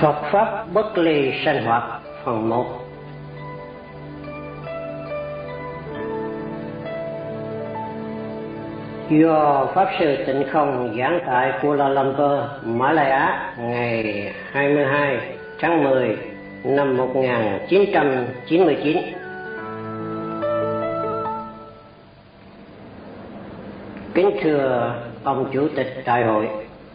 Phật Pháp bất ly sanh hoạt phần 1. Do Pháp Sư Tịnh Không giảng tại Kuala Lumpur, Malaya ngày 22 tháng 10 năm 1999. Kính thưa ông Chủ tịch Đại hội,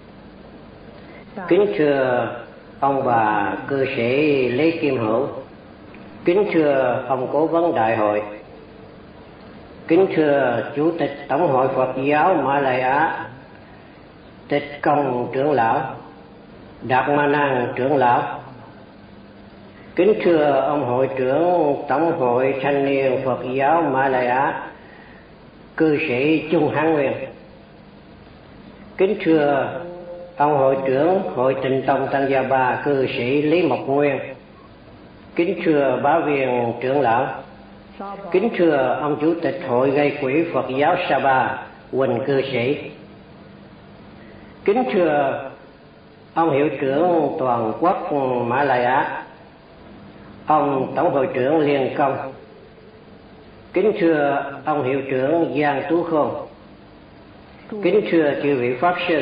kính thưa ông bà cư sĩ Lý Kim Hữu, kính thưa ông Cố vấn Đại hội, kính thưa Chủ tịch Tổng hội Phật giáo Malaya, Tịch Công trưởng lão, Đạt Ma Nan trưởng lão, kính thưa ông hội trưởng Tổng hội Thanh niên Phật giáo Malaya, cư sĩ Chung Hán Nguyên, kính thưa ông hội trưởng Hội Tịnh Tông Tăng Gia Ba, cư sĩ Lý Mộc Nguyên, kính thưa bá viên trưởng lão, kính thưa ông Chủ tịch Hội gây quỹ Phật giáo Sa-ba, Huỳnh cư sĩ, kính thưa ông hiệu trưởng toàn quốc Malaya, ông Tổng hội trưởng Liên Công, kính thưa ông hiệu trưởng Giang Tú Khôn, kính thưa chư vị Pháp Sư,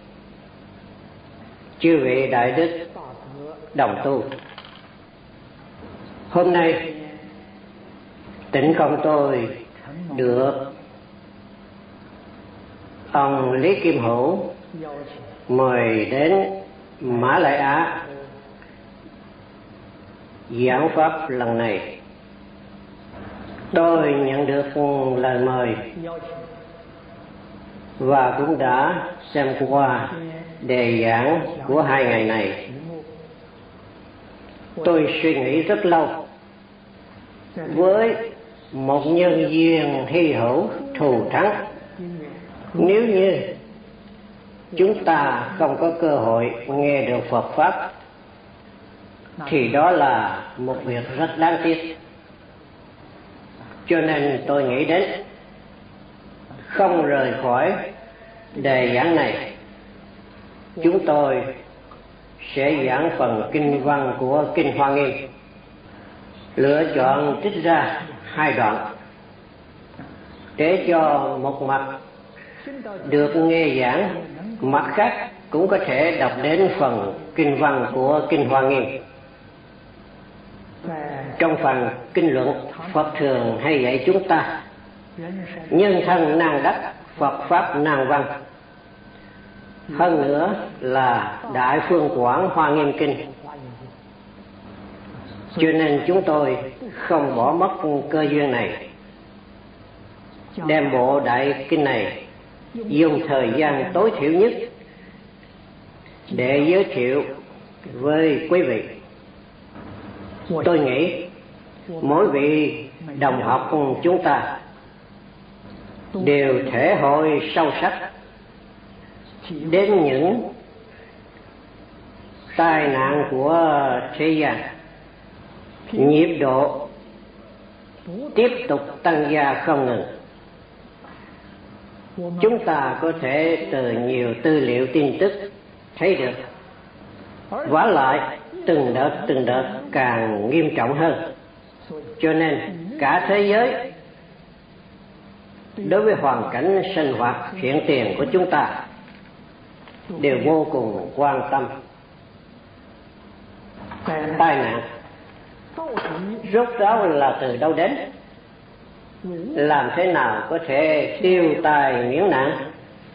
chư vị Đại Đức đồng tu. Hôm nay Tịnh Công tôi được ông Lý Kim Hữu mời đến Mã Lai Á giảng Pháp lần này. Tôi nhận được lời mời và cũng đã xem qua đề giảng của 2 ngày này. Tôi suy nghĩ rất lâu. Với một nhân duyên hy hữu thù thắng, nếu như chúng ta không có cơ hội nghe được Phật Pháp thì đó là một việc rất đáng tiếc. Cho nên tôi nghĩ đến không rời khỏi đề giảng này, chúng tôi sẽ giảng phần kinh văn của Kinh Hoa Nghiêm, lựa chọn trích ra 2 đoạn để cho một mặt được nghe giảng, mặt khác cũng có thể đọc đến phần kinh văn của Kinh Hoa Nghiêm. Trong phần kinh luận, Phật thường hay dạy chúng ta nhân thân nan đắc, Phật Pháp nan văn. Hơn nữa là Đại Phương Quảng Hoa Nghiêm Kinh. Cho nên chúng tôi không bỏ mất cơ duyên này, đem bộ Đại Kinh này dùng thời gian tối thiểu nhất để giới thiệu với quý vị. Tôi nghĩ mỗi vị đồng học chúng ta đều thể hội sâu sắc đến những tai nạn của thế gian, nhịp độ tiếp tục tăng gia không ngừng. Chúng ta có thể từ nhiều tư liệu tin tức thấy được, vả lại từng đợt càng nghiêm trọng hơn. Cho nên cả thế giới đối với hoàn cảnh sinh hoạt hiện tiền của chúng ta đều vô cùng quan tâm. Tai nạn rốt ráo là từ đâu đến? Làm thế nào có thể tiêu tai miễn nạn?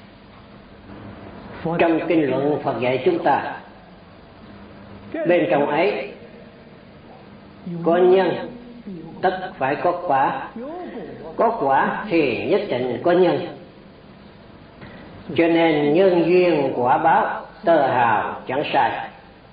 Trong kinh luận Phật dạy chúng ta, bên trong ấy có nhân tất phải có quả, có quả thì nhất định có nhân. Cho nên nhân duyên quả báo tơ hào chẳng sai.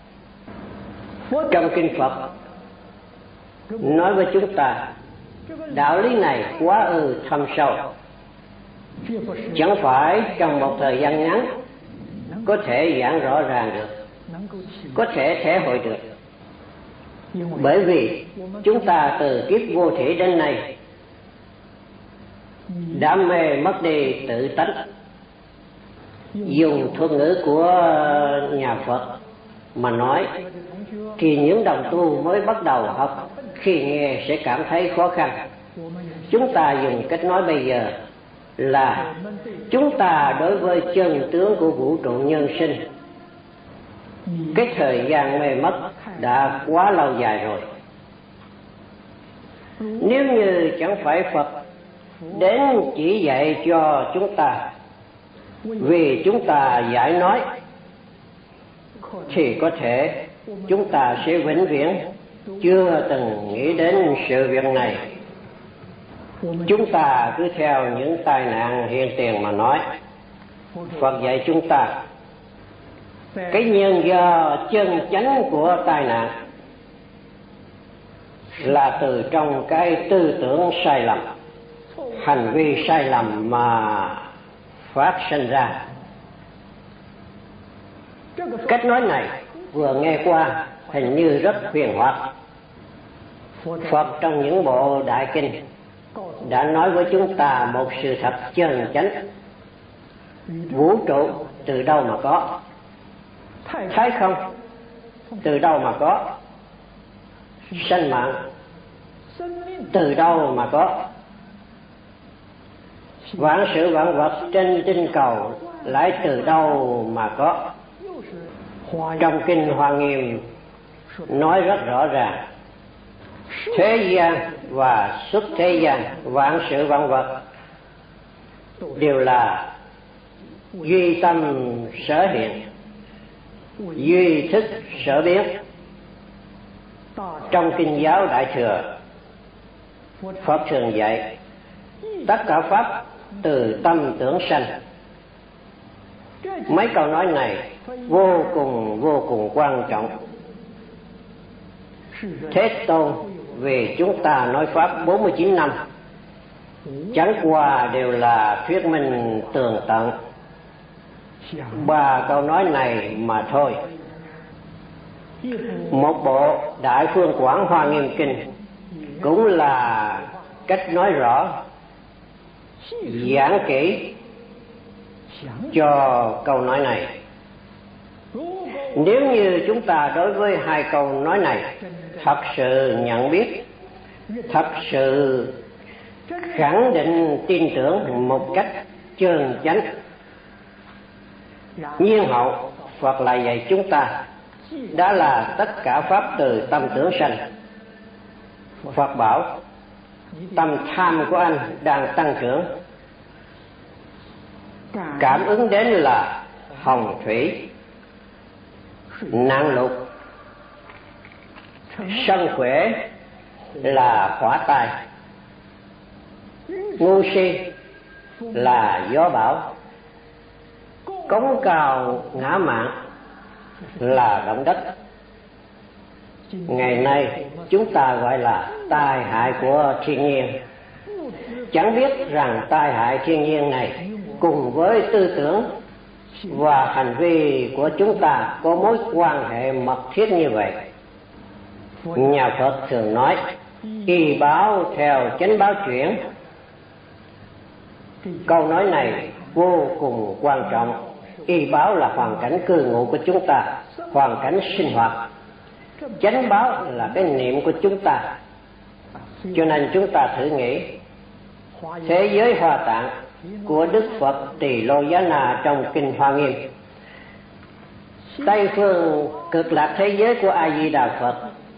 Trong kinh Phật nói với chúng ta đạo lý này quá thâm sâu, chẳng phải trong một thời gian ngắn có thể giảng rõ ràng được, có thể thể hội được. Bởi vì chúng ta từ kiếp vô thủy đến nay đã mê mất đi tự tánh. Dùng thuật ngữ của nhà Phật mà nói, thì những đồng tu mới bắt đầu học khi nghe sẽ cảm thấy khó khăn. Chúng ta dùng cách nói bây giờ là chúng ta đối với chân tướng của vũ trụ nhân sinh, cái thời gian mê mất đã quá lâu dài rồi. Nếu như chẳng phải Phật đến chỉ dạy cho chúng ta vì chúng ta giải nói, thì có thể chúng ta sẽ vĩnh viễn chưa từng nghĩ đến sự việc này. Chúng ta cứ theo những tai nạn hiện tiền mà nói. Phật dạy chúng ta cái nguyên do chân chánh của tai nạn là từ trong cái tư tưởng sai lầm, hành vi sai lầm mà phát sinh ra. Cách nói này vừa nghe qua hình như rất huyền hoặc. Phật trong những bộ đại kinh đã nói với chúng ta một sự thật chân chánh. Vũ trụ từ đâu mà có? Thái không từ đâu mà có? Sinh mạng từ đâu mà có? Vạn sự vạn vật trên tinh cầu lại từ đâu mà có? Trong kinh Hoa Nghiêm nói rất rõ ràng, thế gian và xuất thế gian, vạn sự vạn vật đều là duy tâm sở hiện, duy thức sở biến. Trong kinh giáo Đại Thừa, Phật thường dạy tất cả pháp từ tâm tưởng sanh. Mấy câu nói này vô cùng quan trọng. Thế Tôn vì chúng ta nói pháp 49 năm, chẳng qua đều là thuyết minh tường tận 3 câu nói này mà thôi. Một bộ Đại Phương Quảng Hoa Nghiêm Kinh cũng là cách nói rõ, giảng kỹ cho câu nói này. Nếu như chúng ta đối với 2 câu nói này thật sự nhận biết, thật sự khẳng định tin tưởng một cách chân chánh, nhiên hậu Phật lại dạy chúng ta đã là tất cả pháp từ tâm tưởng sanh. Phật bảo tâm tham của anh đang tăng trưởng, cảm ứng đến là hồng thủy, nạn lụt, sân khỏe là hỏa tai, ngu si là gió bão, cống cao ngã mạn là động đất. Ngày nay chúng ta gọi là tai hại của thiên nhiên. Chẳng biết rằng tai hại thiên nhiên này cùng với tư tưởng và hành vi của chúng ta có mối quan hệ mật thiết như vậy. Nhà Phật thường nói y báo theo chánh báo chuyển. Câu nói này vô cùng quan trọng. Y báo là hoàn cảnh cư ngụ của chúng ta, hoàn cảnh sinh hoạt. Chánh báo là cái niệm của chúng ta. Cho nên chúng ta thử nghĩ, thế giới Hoa Tạng của Đức Phật Tỳ Lô Giá Na trong kinh Hoa Nghiêm, Tây phương cực lạc thế giới của A Di Đà Phật,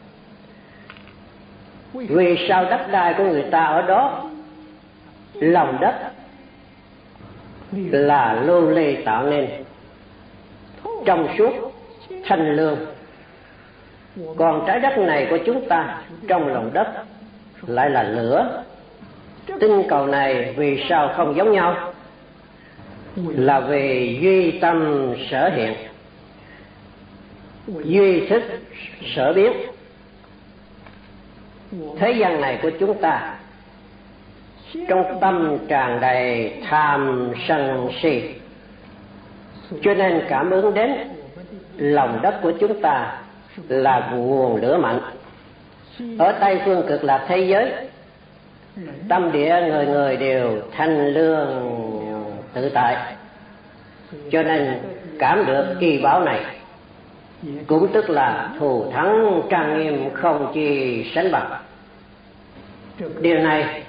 vì sao đất đai của người ta ở đó, lòng đất là lưu ly tạo nên, trong suốt thanh lương. Còn trái đất này của chúng ta trong lòng đất lại là lửa. Tinh cầu này vì sao không giống nhau? Là vì duy tâm sở hiện, duy thức sở biến. Thế gian này của chúng ta trong tâm tràn đầy tham sân si, cho nên cảm ứng đến lòng đất của chúng ta là nguồn lửa mạnh. Ở Tây phương cực lạc thế giới, tâm địa người người đều thanh lương tự tại, cho nên cảm được kỳ báo này. cũng tức là thù thắng trang nghiêm không chi sánh bằng. Điều này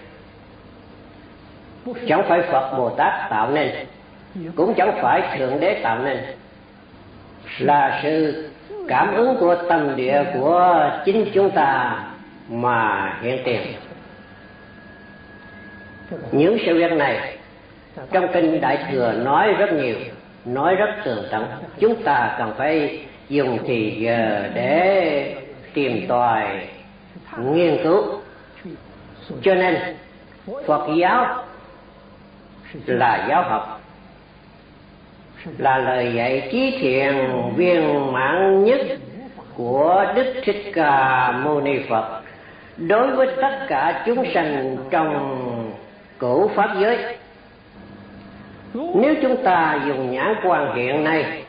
chẳng phải Phật Bồ Tát tạo nên, cũng chẳng phải Thượng Đế tạo nên, là sự cảm ứng của tâm địa của chính chúng ta mà hiện tiền. Những sự việc này trong kinh Đại Thừa nói rất nhiều, nói rất tường tận. Chúng ta cần phải dùng thì giờ để tìm tòi nghiên cứu. Cho nên Phật giáo là giáo học, là lời dạy trí thiện viên mãn nhất của Đức Thích Ca Mâu Ni Phật đối với tất cả chúng sanh trong cửu pháp giới. Nếu chúng ta dùng nhãn quan hiện nay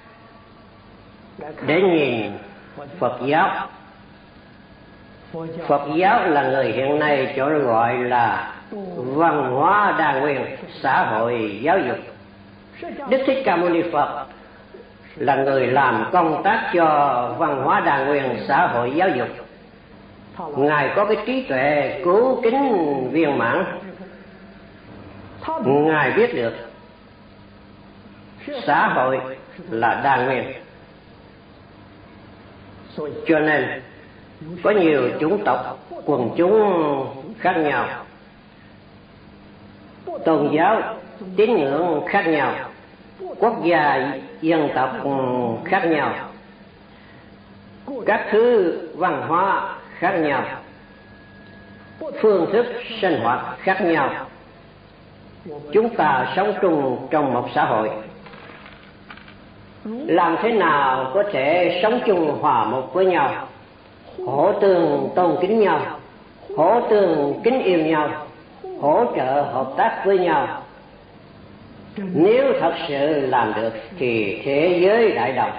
để nhìn Phật giáo, Phật giáo là người hiện nay chỗ gọi là văn hóa đa nguyên xã hội giáo dục. Đức Thích Ca Mâu Ni Phật là người làm công tác cho văn hóa đa nguyên xã hội giáo dục. Ngài có cái trí tuệ cứu kính viên mãn. Ngài biết được xã hội là đa nguyên, cho nên có nhiều chủng tộc, quần chúng khác nhau, tôn giáo, tín ngưỡng khác nhau, quốc gia, dân tộc khác nhau, các thứ văn hóa khác nhau, phương thức sinh hoạt khác nhau. Chúng ta sống chung trong một xã hội, làm thế nào có thể sống chung hòa một với nhau, hỗ tương tôn kính nhau, hỗ tương kính yêu nhau, hỗ trợ hợp tác với nhau? Nếu thật sự làm được thì thế giới đại đồng.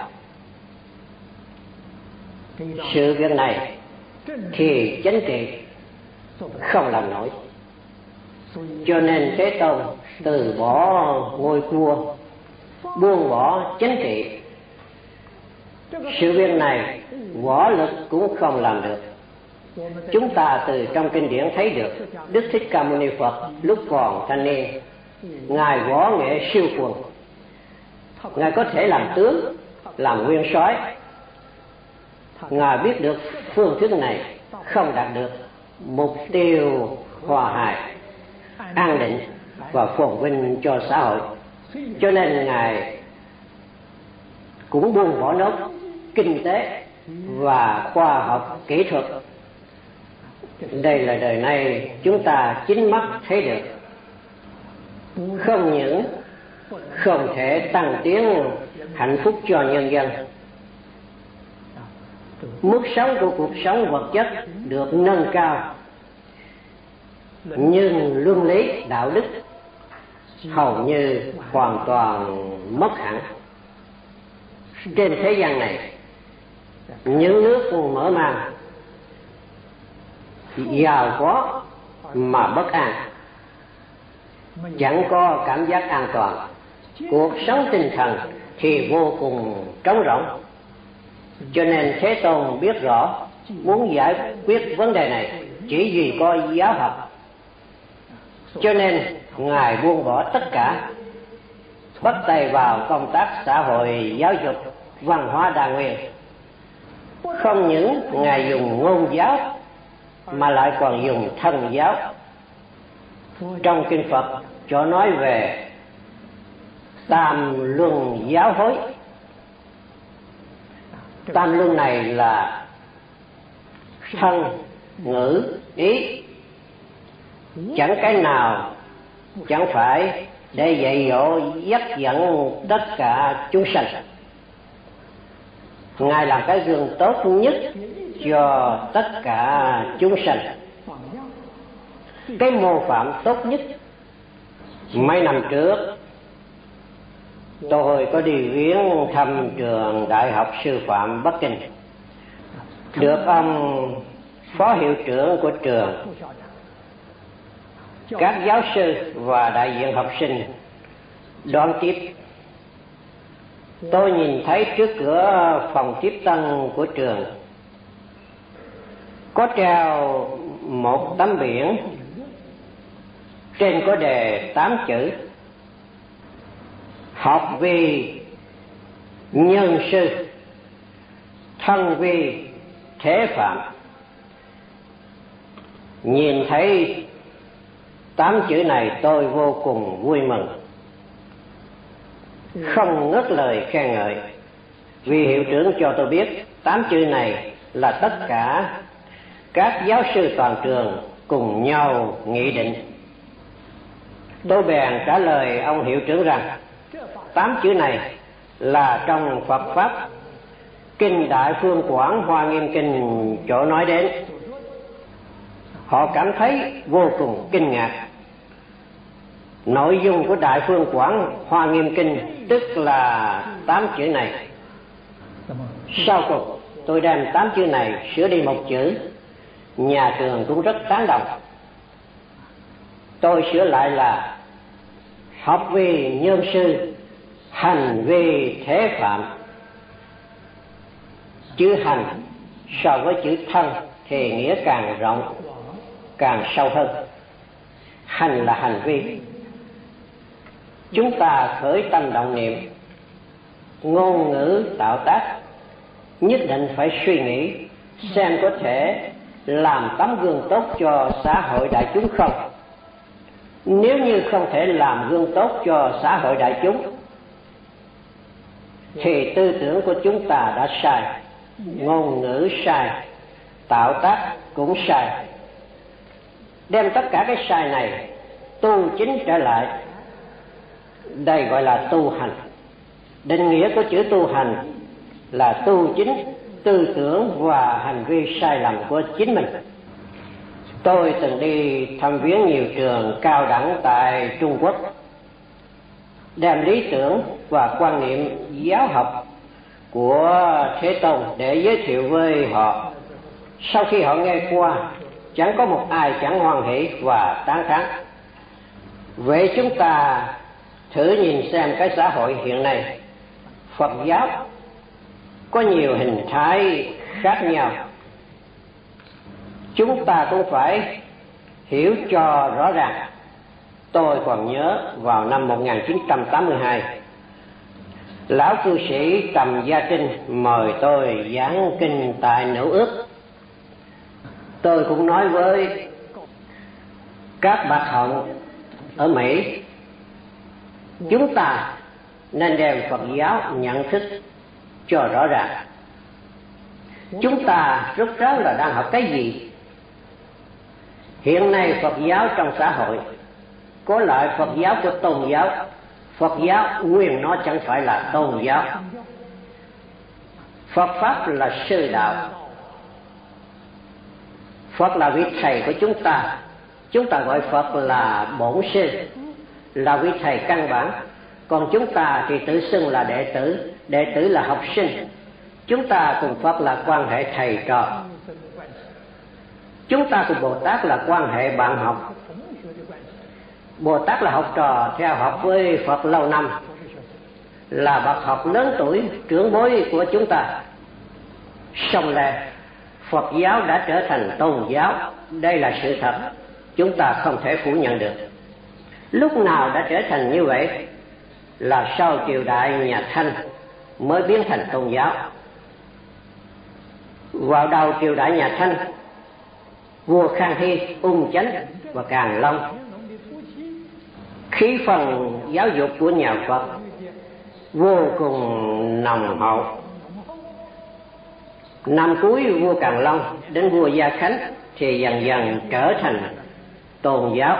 Sự việc này thì chính trị không làm nổi, cho nên Thế Tôn từ bỏ ngôi vua, buông bỏ chính trị. Sự việc này võ lực cũng không làm được. Chúng ta từ trong kinh điển thấy được Đức Thích Ca Mâu Ni Phật lúc còn thanh niên, Ngài võ nghệ siêu quần. Ngài có thể làm tướng, làm nguyên soái. Ngài biết được phương thức này không đạt được mục tiêu hòa hài, an định và phồn vinh cho xã hội, cho nên Ngài cũng buông bỏ nốt kinh tế và khoa học kỹ thuật. Đây là đời nay chúng ta chính mắt thấy được. Không những không thể tăng tiến hạnh phúc cho nhân dân, mức sống của cuộc sống vật chất được nâng cao, nhưng luân lý đạo đức hầu như hoàn toàn mất hẳn. Trên thế gian này, những nước mở màn giàu có mà bất an, chẳng có cảm giác an toàn, cuộc sống tinh thần thì vô cùng trống rỗng. Cho nên Thế Tôn biết rõ, muốn giải quyết vấn đề này chỉ vì có giáo học, cho nên Ngài buông bỏ tất cả, bắt tay vào công tác xã hội giáo dục văn hóa đa nguyên. Không những Ngài dùng ngôn giáo mà lại còn dùng thân giáo. Trong kinh Phật cho nói về tam luân giáo hối. Tam luân này là thân, ngữ, ý, chẳng cái nào chẳng phải để dạy dỗ dắt dẫn tất cả chúng sanh. Ngài làm cái gương tốt nhất cho tất cả chúng sanh, cái mô phạm tốt nhất. Mấy năm trước tôi có đi viếng thăm trường Đại học Sư phạm Bắc Kinh, được ông phó hiệu trưởng của trường, các giáo sư và đại diện học sinh đón tiếp. Tôi nhìn thấy trước cửa phòng tiếp tân của trường có treo một tấm biển, trên có đề 8 chữ: học vì nhân sư, thân vì thế phạm. Nhìn thấy 8 chữ này tôi vô cùng vui mừng, không ngớt lời khen ngợi, vì hiệu trưởng cho tôi biết 8 chữ này là tất cả các giáo sư toàn trường cùng nhau nghị định. Tôi bèn trả lời ông hiệu trưởng rằng 8 chữ này là trong Phật Pháp Kinh Đại Phương Quảng Hoa Nghiêm Kinh chỗ nói đến. Họ cảm thấy vô cùng kinh ngạc. Nội dung của Đại Phương Quảng Hoa Nghiêm Kinh tức là 8 chữ này. Sau cùng tôi đem 8 chữ này sửa đi một chữ, nhà trường cũng rất tán đồng. Tôi sửa lại là học vì nhân sư, hành vì thế phạm. Chữ hành so với chữ thân thì nghĩa càng rộng, càng sâu hơn. Hành là hành vi. Chúng ta khởi tâm động niệm, ngôn ngữ tạo tác, nhất định phải suy nghĩ xem có thể làm tấm gương tốt cho xã hội đại chúng không. Nếu như không thể làm gương tốt cho xã hội đại chúng thì tư tưởng của chúng ta đã sai, ngôn ngữ sai, tạo tác cũng sai. Đem tất cả cái sai này tu chính trở lại, đây gọi là tu hành. Định nghĩa của chữ tu hành là tu chính tư tưởng và hành vi sai lầm của chính mình. Tôi từng đi thăm viếng nhiều trường cao đẳng tại Trung Quốc, đem lý tưởng và quan niệm giáo học của Thế Tôn để giới thiệu với họ. Sau khi họ nghe qua, chẳng có một ai chẳng hoan hỷ và tán thán. Vậy chúng ta thử nhìn xem cái xã hội hiện nay, Phật giáo có nhiều hình thái khác nhau. Chúng ta cũng phải hiểu cho rõ ràng. Tôi còn nhớ vào năm 1982, lão cư sĩ Trầm Gia Trinh mời tôi giảng kinh tại Nữ Ước. Tôi cũng nói với các bác hồng ở Mỹ, chúng ta nên đem Phật giáo nhận thức cho rõ ràng. Chúng ta rốt ráo là đang học cái gì? Hiện nay Phật giáo trong xã hội có loại Phật giáo của tôn giáo. Phật giáo nguyên nó chẳng phải là tôn giáo. Phật Pháp là sư đạo. Phật là vị thầy của chúng ta. Chúng ta gọi Phật là bổn sư, là vị thầy căn bản. Còn chúng ta thì tự xưng là đệ tử là học sinh. Chúng ta cùng Phật là quan hệ thầy trò. Chúng ta cùng Bồ Tát là quan hệ bạn học. Bồ Tát là học trò theo học với Phật lâu năm, là bậc học lớn tuổi, trưởng bối của chúng ta. Song là Phật giáo đã trở thành tôn giáo, đây là sự thật, chúng ta không thể phủ nhận được. Lúc nào đã trở thành như vậy? Là sau triều đại nhà Thanh mới biến thành tôn giáo. Vào đầu triều đại nhà Thanh, vua Khang Hy, Ung Chánh và Càn Long, khí phần giáo dục của nhà Phật vô cùng nồng hậu. Năm cuối vua Càn Long đến vua Gia Khánh thì dần dần trở thành tôn giáo.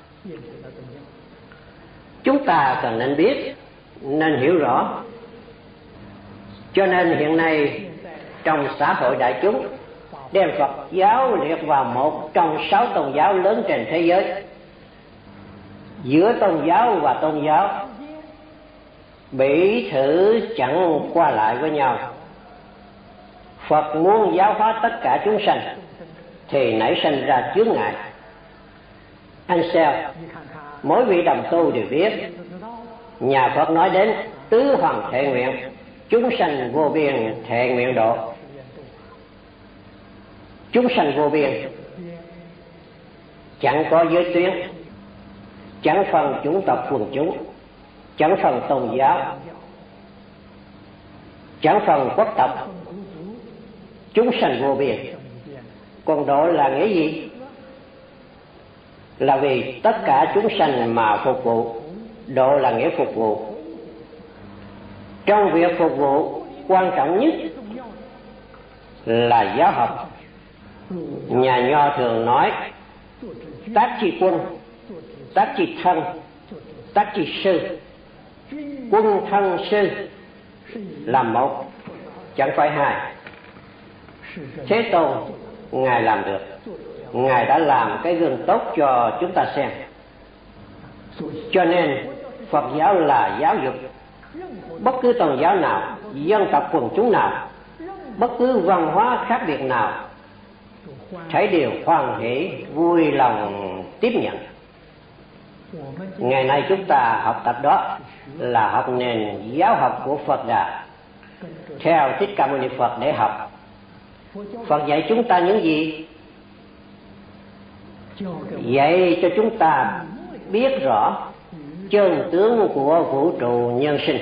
Chúng ta cần nên biết, nên hiểu rõ. Cho nên hiện nay trong xã hội đại chúng đem Phật giáo liệt vào một trong 6 tôn giáo lớn trên thế giới. Giữa tôn giáo và tôn giáo bị thử chẳng qua lại với nhau. Phật muốn giáo hóa tất cả chúng sanh thì nảy sinh ra chướng ngại. Anh xem, mỗi vị đồng tu đều biết, nhà Phật nói đến tứ hoàng thệ nguyện, chúng sanh vô biên thệ nguyện độ. Chúng sanh vô biên chẳng có giới tuyến, chẳng phân chủng tộc quần chúng, chẳng phân tôn giáo, chẳng phân quốc tộc. Chúng sanh vô biên. Còn độ là nghĩa gì? Là vì tất cả chúng sanh mà phục vụ. Độ là nghĩa phục vụ. Trong việc phục vụ, quan trọng nhất là giáo học. Nhà Nho thường nói tác chi quân, tác chi thân, tác chi sư. Quân thân sư là một, chẳng phải hai. Thế Tôn Ngài làm được. Ngài đã làm cái gương tốt cho chúng ta xem. Cho nên Phật giáo là giáo dục. Bất cứ tôn giáo nào, dân tộc quần chúng nào, bất cứ văn hóa khác biệt nào, thấy đều hoan hỷ vui lòng tiếp nhận. Ngày nay chúng ta học tập đó là học nền giáo học của Phật Đà, theo Thích Ca Mâu Ni Phật để học. Phật dạy chúng ta những gì? Dạy cho chúng ta biết rõ chân tướng của vũ trụ nhân sinh.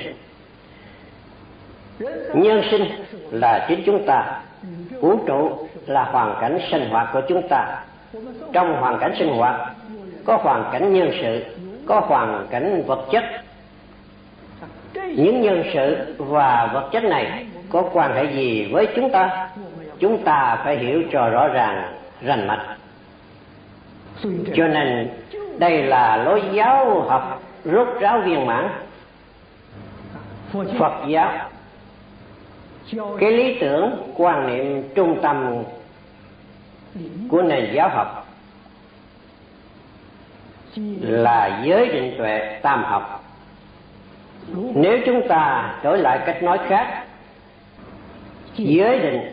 Nhân sinh là chính chúng ta, vũ trụ là hoàn cảnh sinh hoạt của chúng ta. Trong hoàn cảnh sinh hoạt có hoàn cảnh nhân sự, có hoàn cảnh vật chất. Những nhân sự và vật chất này có quan hệ gì với chúng ta? Chúng ta phải hiểu cho rõ ràng, rành mạch. Cho nên đây là lối giáo học rốt ráo viên mãn. Phật giáo, cái lý tưởng quan niệm trung tâm của nền giáo học là giới định tuệ tam học. Nếu chúng ta đổi lại cách nói khác, giới định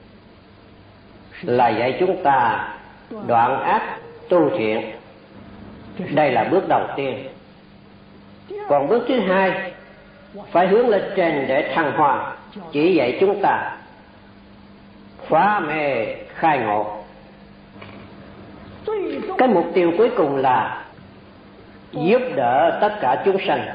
là dạy chúng ta đoạn ác tu thiện. Đây là bước đầu tiên. Còn bước thứ hai phải hướng lên trên để thăng hoa, chỉ dạy chúng ta phá mê khai ngộ. Cái mục tiêu cuối cùng là giúp đỡ tất cả chúng sanh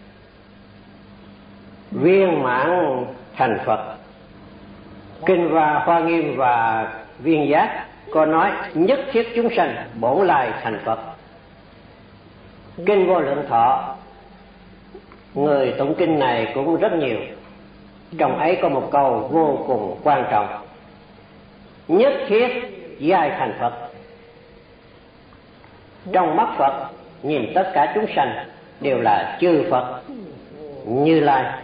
viên mãn thành Phật. Kinh Hoa Nghiêm và Viên Giác có nói nhất thiết chúng sanh bổn lai thành Phật. Kinh Vô Lượng Thọ, người tụng kinh này cũng rất nhiều. Trong ấy có một câu vô cùng quan trọng: nhất thiết giai thành Phật. Trong mắt Phật nhìn tất cả chúng sanh đều là chư Phật Như Lai.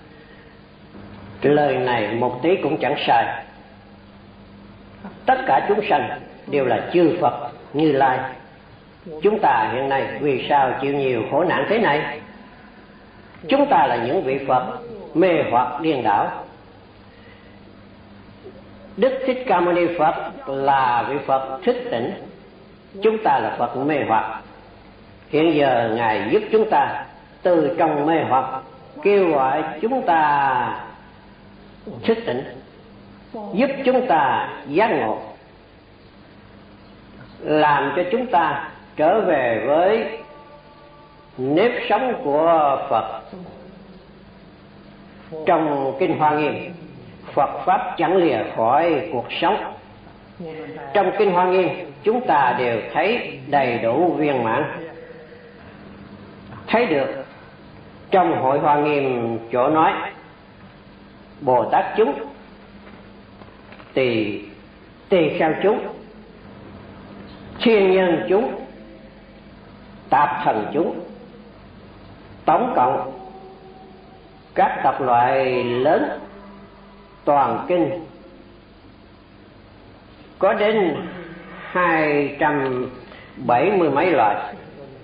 Lời này một tí cũng chẳng sai. Tất cả chúng sanh đều là chư Phật Như Lai. Chúng ta hiện nay vì sao chịu nhiều khổ nạn thế này? Chúng ta là những vị Phật mê hoặc điên đảo. Đức Thích Ca Mâu Ni Phật là vị Phật thức tỉnh. Chúng ta là Phật mê hoặc. Hiện giờ Ngài giúp chúng ta từ trong mê hoặc kêu gọi chúng ta thức tỉnh, giúp chúng ta giác ngộ, làm cho chúng ta trở về với nếp sống của Phật. Trong Kinh Hoa Nghiêm, Phật Pháp chẳng lìa khỏi cuộc sống. Trong Kinh Hoa Nghiêm chúng ta đều thấy đầy đủ viên mãn. Thấy được trong Hội Hoa Nghiêm chỗ nói Bồ Tát chúng, tỳ kheo chúng, thiên nhân chúng, tạp thần chúng, tổng cộng các tộc loại lớn toàn kinh có đến 270 mấy loại.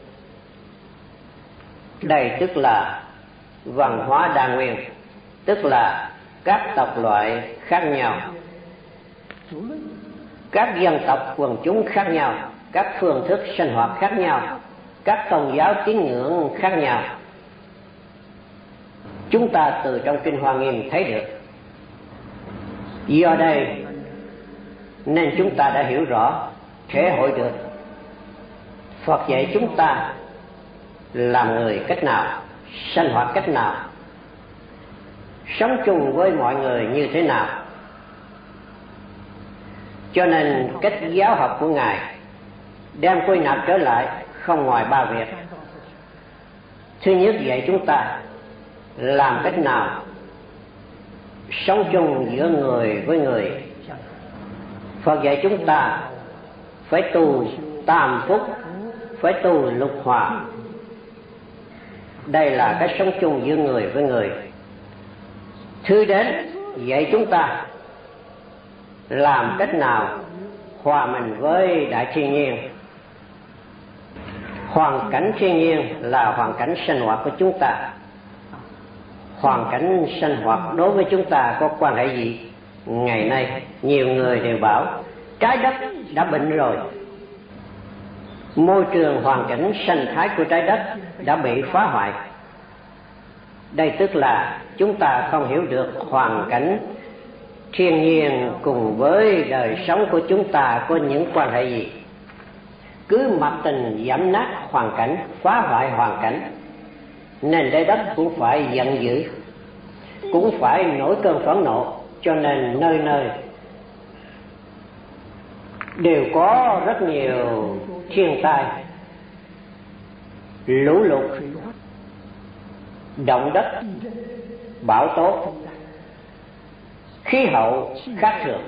Đây tức là văn hóa đa nguyên, tức là các tộc loại khác nhau, các dân tộc quần chúng khác nhau, các phương thức sinh hoạt khác nhau, các tôn giáo tín ngưỡng khác nhau. chúng ta từ trong Kinh Hoa Nghiêm thấy được. Do đây nên chúng ta đã hiểu rõ, thể hội được Phật dạy chúng ta làm người cách nào, sinh hoạt cách nào, sống chung với mọi người như thế nào. Cho nên cách giáo học của Ngài đem quy nạp trở lại không ngoài 3 việc. Thứ nhất, dạy chúng ta làm cách nào sống chung giữa người với người. Phật dạy chúng ta phải tu tam phúc, phải tu lục hòa. Đây là cái sống chung giữa người với người. Thứ đến dạy chúng ta làm cách nào hòa mình với đại thiên nhiên. Hoàn cảnh thiên nhiên là hoàn cảnh sinh hoạt của chúng ta. Hoàn cảnh sinh hoạt đối với chúng ta có quan hệ gì? Ngày nay nhiều người đều bảo trái đất đã bệnh rồi. Môi trường hoàn cảnh sinh thái của trái đất đã bị phá hoại. Đây tức là chúng ta không hiểu được hoàn cảnh thiên nhiên cùng với đời sống của chúng ta có những quan hệ gì. Cứ mặc tình giảm nát hoàn cảnh, phá hoại hoàn cảnh, nên trái đất cũng phải giận dữ, cũng phải nổi cơn phẫn nộ. Cho nên nơi nơi đều có rất nhiều thiên tai, lũ lụt, động đất, bão tố, khí hậu khác thường.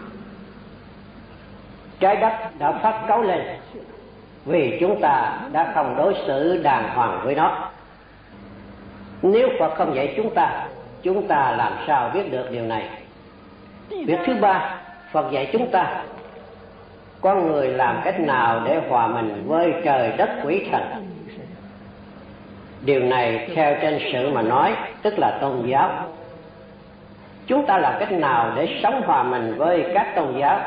Trái đất đã phát cáu lên vì chúng ta đã không đối xử đàng hoàng với nó. Nếu Phật không dạy chúng ta làm sao biết được điều này? Việc thứ ba, Phật dạy chúng ta con người làm cách nào để hòa mình với trời đất quỷ thần. Điều này theo trên sự mà nói tức là tôn giáo. Chúng ta làm cách nào để sống hòa mình với các tôn giáo?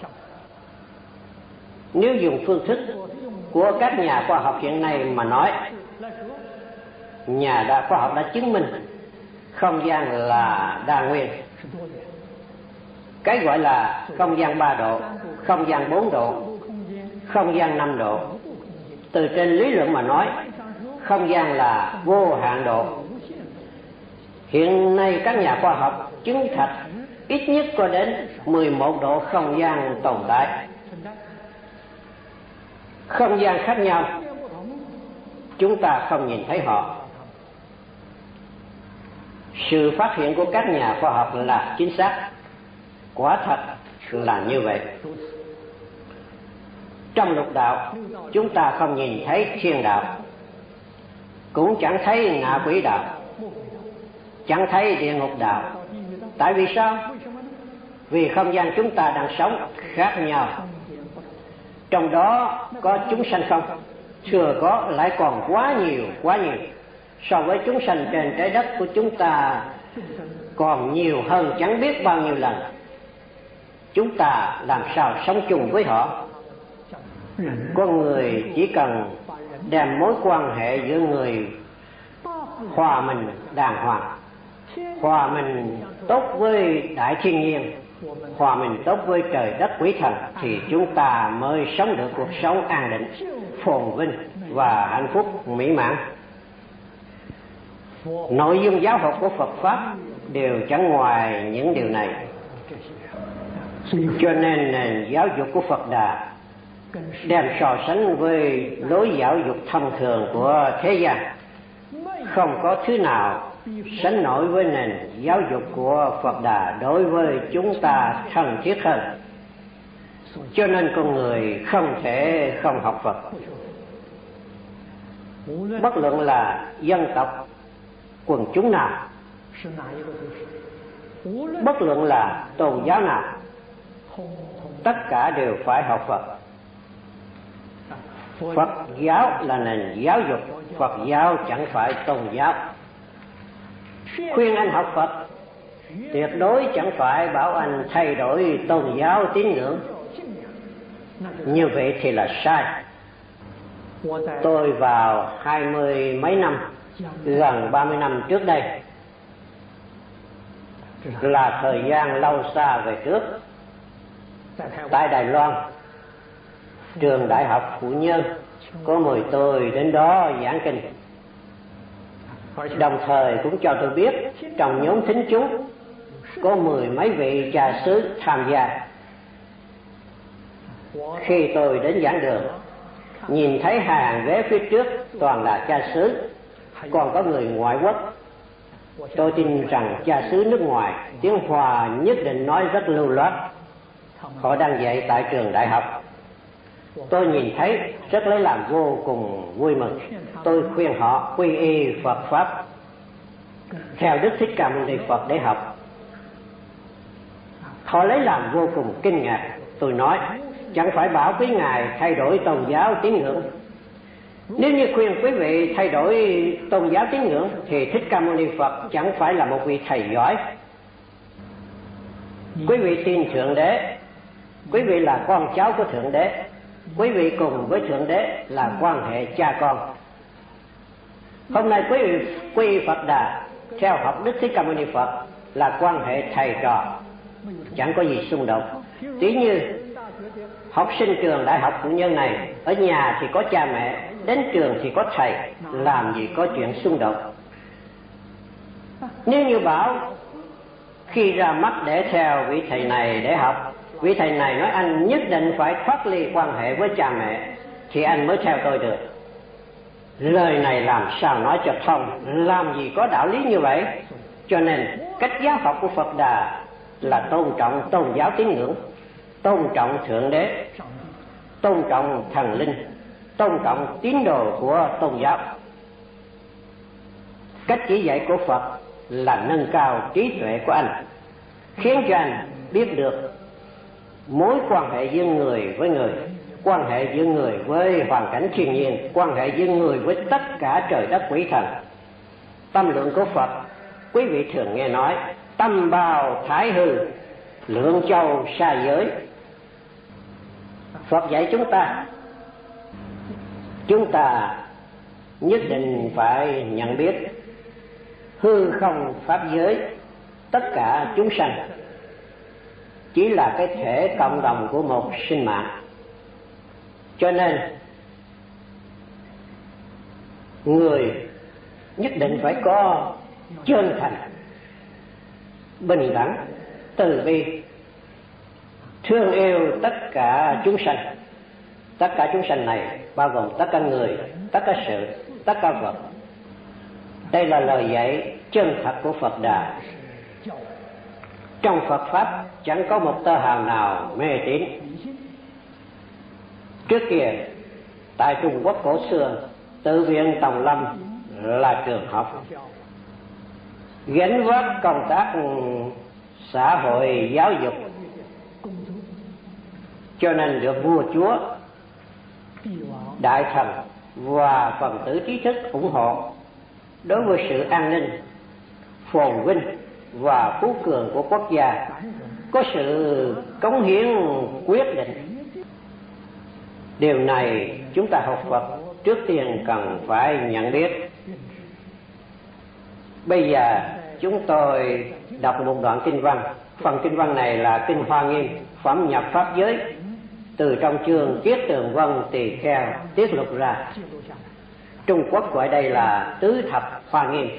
Nếu dùng phương thức của các nhà khoa học hiện nay mà nói, nhà khoa học đã chứng minh không gian là đa nguyên. Cái gọi là không gian 3 độ, không gian 4 độ, không gian 5 độ. Từ trên lý luận mà nói, không gian là vô hạn độ. Hiện nay các nhà khoa học chứng thật ít nhất có đến 11 độ không gian tồn tại. Không gian khác nhau, chúng ta không nhìn thấy họ. Sự phát hiện của các nhà khoa học là chính xác, quả thật là như vậy. Trong lục đạo, chúng ta không nhìn thấy thiên đạo, cũng chẳng thấy ngạ quỷ đạo, chẳng thấy địa ngục đạo. Tại vì sao? Vì không gian chúng ta đang sống khác nhau. Trong đó có chúng sanh không? Thừa có lại còn quá nhiều. So với chúng sanh trên trái đất của chúng ta còn nhiều hơn chẳng biết bao nhiêu lần. Chúng ta làm sao sống chung với họ? Con người chỉ cần đem mối quan hệ giữa người hòa mình đàng hoàng, hòa mình tốt với đại thiên nhiên, hòa mình tốt với trời đất quỷ thần, thì chúng ta mới sống được cuộc sống an định, phồn vinh và hạnh phúc mỹ mãn. Nội dung giáo học của Phật Pháp đều chẳng ngoài những điều này. Cho nên nền giáo dục của Phật Đà đem so sánh với lối giáo dục thông thường của thế gian, không có thứ nào sánh nổi với nền giáo dục của Phật Đà đối với chúng ta thân thiết hơn. Cho nên con người không thể không học Phật. Bất luận là dân tộc, quần chúng nào, bất luận là tôn giáo nào, tất cả đều phải học Phật. Phật giáo là nền giáo dục, Phật giáo chẳng phải tôn giáo. Khuyên anh học Phật, tuyệt đối chẳng phải bảo anh thay đổi tôn giáo tín ngưỡng. Như vậy thì là sai. Tôi vào 20 mấy năm, gần 30 năm trước đây, là thời gian lâu xa về trước. Tại Đài Loan, trường Đại học Phụ Nhân có mời tôi đến đó giảng kinh, đồng thời cũng cho tôi biết trong nhóm thính chúng có 10 mấy vị cha xứ tham gia. Khi tôi đến giảng đường, nhìn thấy hàng ghế phía trước toàn là cha xứ, còn có người ngoại quốc. Tôi tin rằng cha xứ nước ngoài tiếng Hoa nhất định nói rất lưu loát. Họ đang dạy tại trường đại học. Tôi nhìn thấy rất lấy làm vô cùng vui mừng. Tôi khuyên họ quy y Phật pháp, theo Đức Thích Ca Mâu Ni Phật để học. Họ lấy làm vô cùng kinh ngạc. Tôi nói, chẳng phải bảo quý ngài thay đổi tôn giáo tín ngưỡng. Nếu như khuyên quý vị thay đổi tôn giáo tín ngưỡng thì Thích Ca Mâu Ni Phật chẳng phải là một vị thầy giỏi. Quý vị tin Thượng Đế, quý vị là con cháu của Thượng Đế, quý vị cùng với Thượng Đế là quan hệ cha con. Hôm nay quý vị quy Phật Đà theo học Đức Thích Ca Mâu Ni Phật là quan hệ thầy trò, chẳng có gì xung đột. Tí như học sinh trường Đại học Phụ Nhân này, ở nhà thì có cha mẹ, đến trường thì có thầy, làm gì có chuyện xung đột. Nếu như bảo khi ra mắt để theo vị thầy này để học, vị thầy này nói anh nhất định phải thoát ly quan hệ với cha mẹ thì anh mới theo tôi được. Lời này làm sao nói cho thông, làm gì có đạo lý như vậy. Cho nên cách giáo học của Phật Đà là tôn trọng tôn giáo tín ngưỡng, tôn trọng Thượng Đế, tôn trọng thần linh, tôn trọng tín đồ của tôn giáo. Cách chỉ dạy của Phật là nâng cao trí tuệ của anh, khiến cho anh biết được mối quan hệ giữa người với người, quan hệ giữa người với hoàn cảnh thiên nhiên, quan hệ giữa người với tất cả trời đất quỷ thần. Tâm lượng của Phật, quý vị thường nghe nói tâm bào thái hư, lượng châu xa giới. Phật dạy chúng ta nhất định phải nhận biết hư không pháp giới, tất cả chúng sanh chỉ là cái thể cộng đồng của một sinh mạng. Cho nên người nhất định phải có chân thành, bình đẳng, từ bi, thương yêu tất cả chúng sanh. Tất cả chúng sanh này bao gồm tất cả người, tất cả sự, tất cả vật. Đây là lời dạy chân thật của Phật Đà. Trong Phật Pháp chẳng có một tơ hào nào mê tín. Trước kia, tại Trung Quốc cổ xưa, Tự viện Tòng Lâm là trường học, gánh vác công tác xã hội giáo dục, cho nên được vua chúa, đại thần và phần tử trí thức ủng hộ đối với sự an ninh, phồn vinh và phú cường của quốc gia, có sự cống hiến quyết định. Điều này chúng ta học Phật trước tiên cần phải nhận biết. Bây giờ chúng tôi đọc một đoạn kinh văn. Phần kinh văn này là kinh Hoa Nghiêm, phẩm nhập pháp giới, từ trong chương Kiết Tường Vân Tỳ Kheo tiết lục ra. Trung Quốc gọi đây là tứ thập Hoa Nghiêm.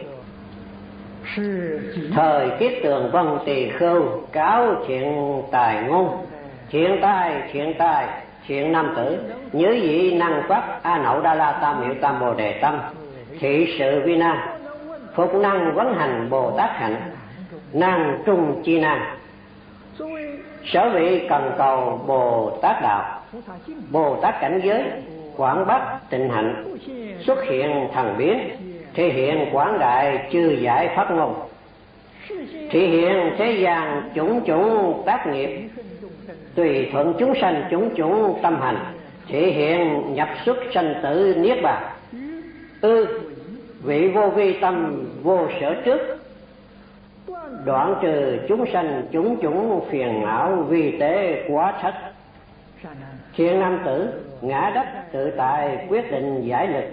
Thời Kiết Tường Vân Tỳ Khưu cáo thiện tài ngôn, thiện tài, thiện nam tử, nhớ dĩ năng pháp A Nậu Đa La Tam Hiệu Tam Bồ Đề Tâm, thị sự vi năng, phục năng vấn hành Bồ Tát hạnh, năng trung chi năng. Sở vị cần cầu Bồ Tát đạo, Bồ Tát cảnh giới, quảng bác tịnh hạnh, xuất hiện thần biến, thể hiện quảng đại chư giải pháp ngôn, thể hiện thế gian chủng chủng tác nghiệp, tùy thuận chúng sanh chủng chủng tâm hành, thể hiện nhập xuất sanh tử niết bàn. Vị vô vi tâm vô sở trước, đoạn trừ chúng sanh chủng chủng phiền não vi tế quá thất. Thiện nam tử ngã đất tự tại quyết định giải lực,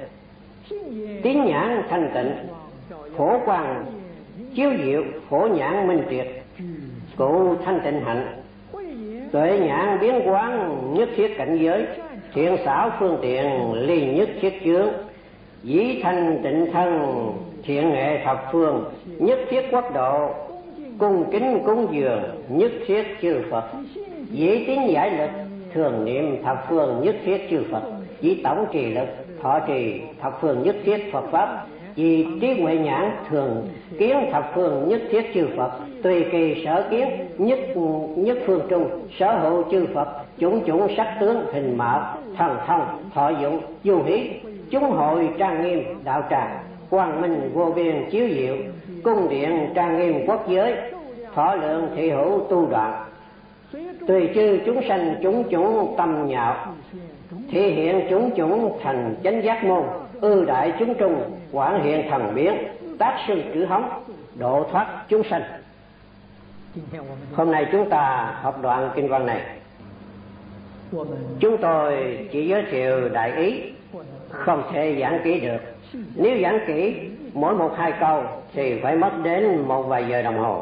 tín nhãn thanh tịnh, phổ quang chiếu diệu, phổ nhãn minh triệt, cụ thanh tịnh hạnh, tuệ nhãn biến quán nhất thiết cảnh giới, thiện xảo phương tiện ly nhất thiết chướng, dĩ thanh tịnh thân thiện nghệ thập phương nhất thiết quốc độ, cung kính cúng dường nhất thiết chư Phật, dĩ tín giải lực thường niệm thập phương nhất thiết chư Phật, dĩ tổng trì lực thọ trì thập phương nhất thiết Phật pháp, vì trí huệ nhãn thường kiến thập phương nhất thiết chư Phật, tùy kỳ sở kiến nhất phương trung, sở hữu chư Phật, chủng chủng sắc tướng hình mạo, thần thông thọ dụng du hí, chúng hội trang nghiêm đạo tràng, quang minh vô biên chiếu diệu, cung điện trang nghiêm quốc giới, thọ lượng thị hữu tu đoạn, tùy chư chúng sanh chúng chủng tâm nhạo, thể hiện chúng chủng thành chánh giác môn, ưu đại chúng trung quảng hiện thần biến, tác sự chữ hóng độ thoát chúng sanh. Hôm nay chúng ta học đoạn kinh văn này. Chúng tôi chỉ giới thiệu đại ý, không thể giảng kỹ được. Nếu giảng kỹ mỗi một hai câu thì phải mất đến một vài giờ đồng hồ.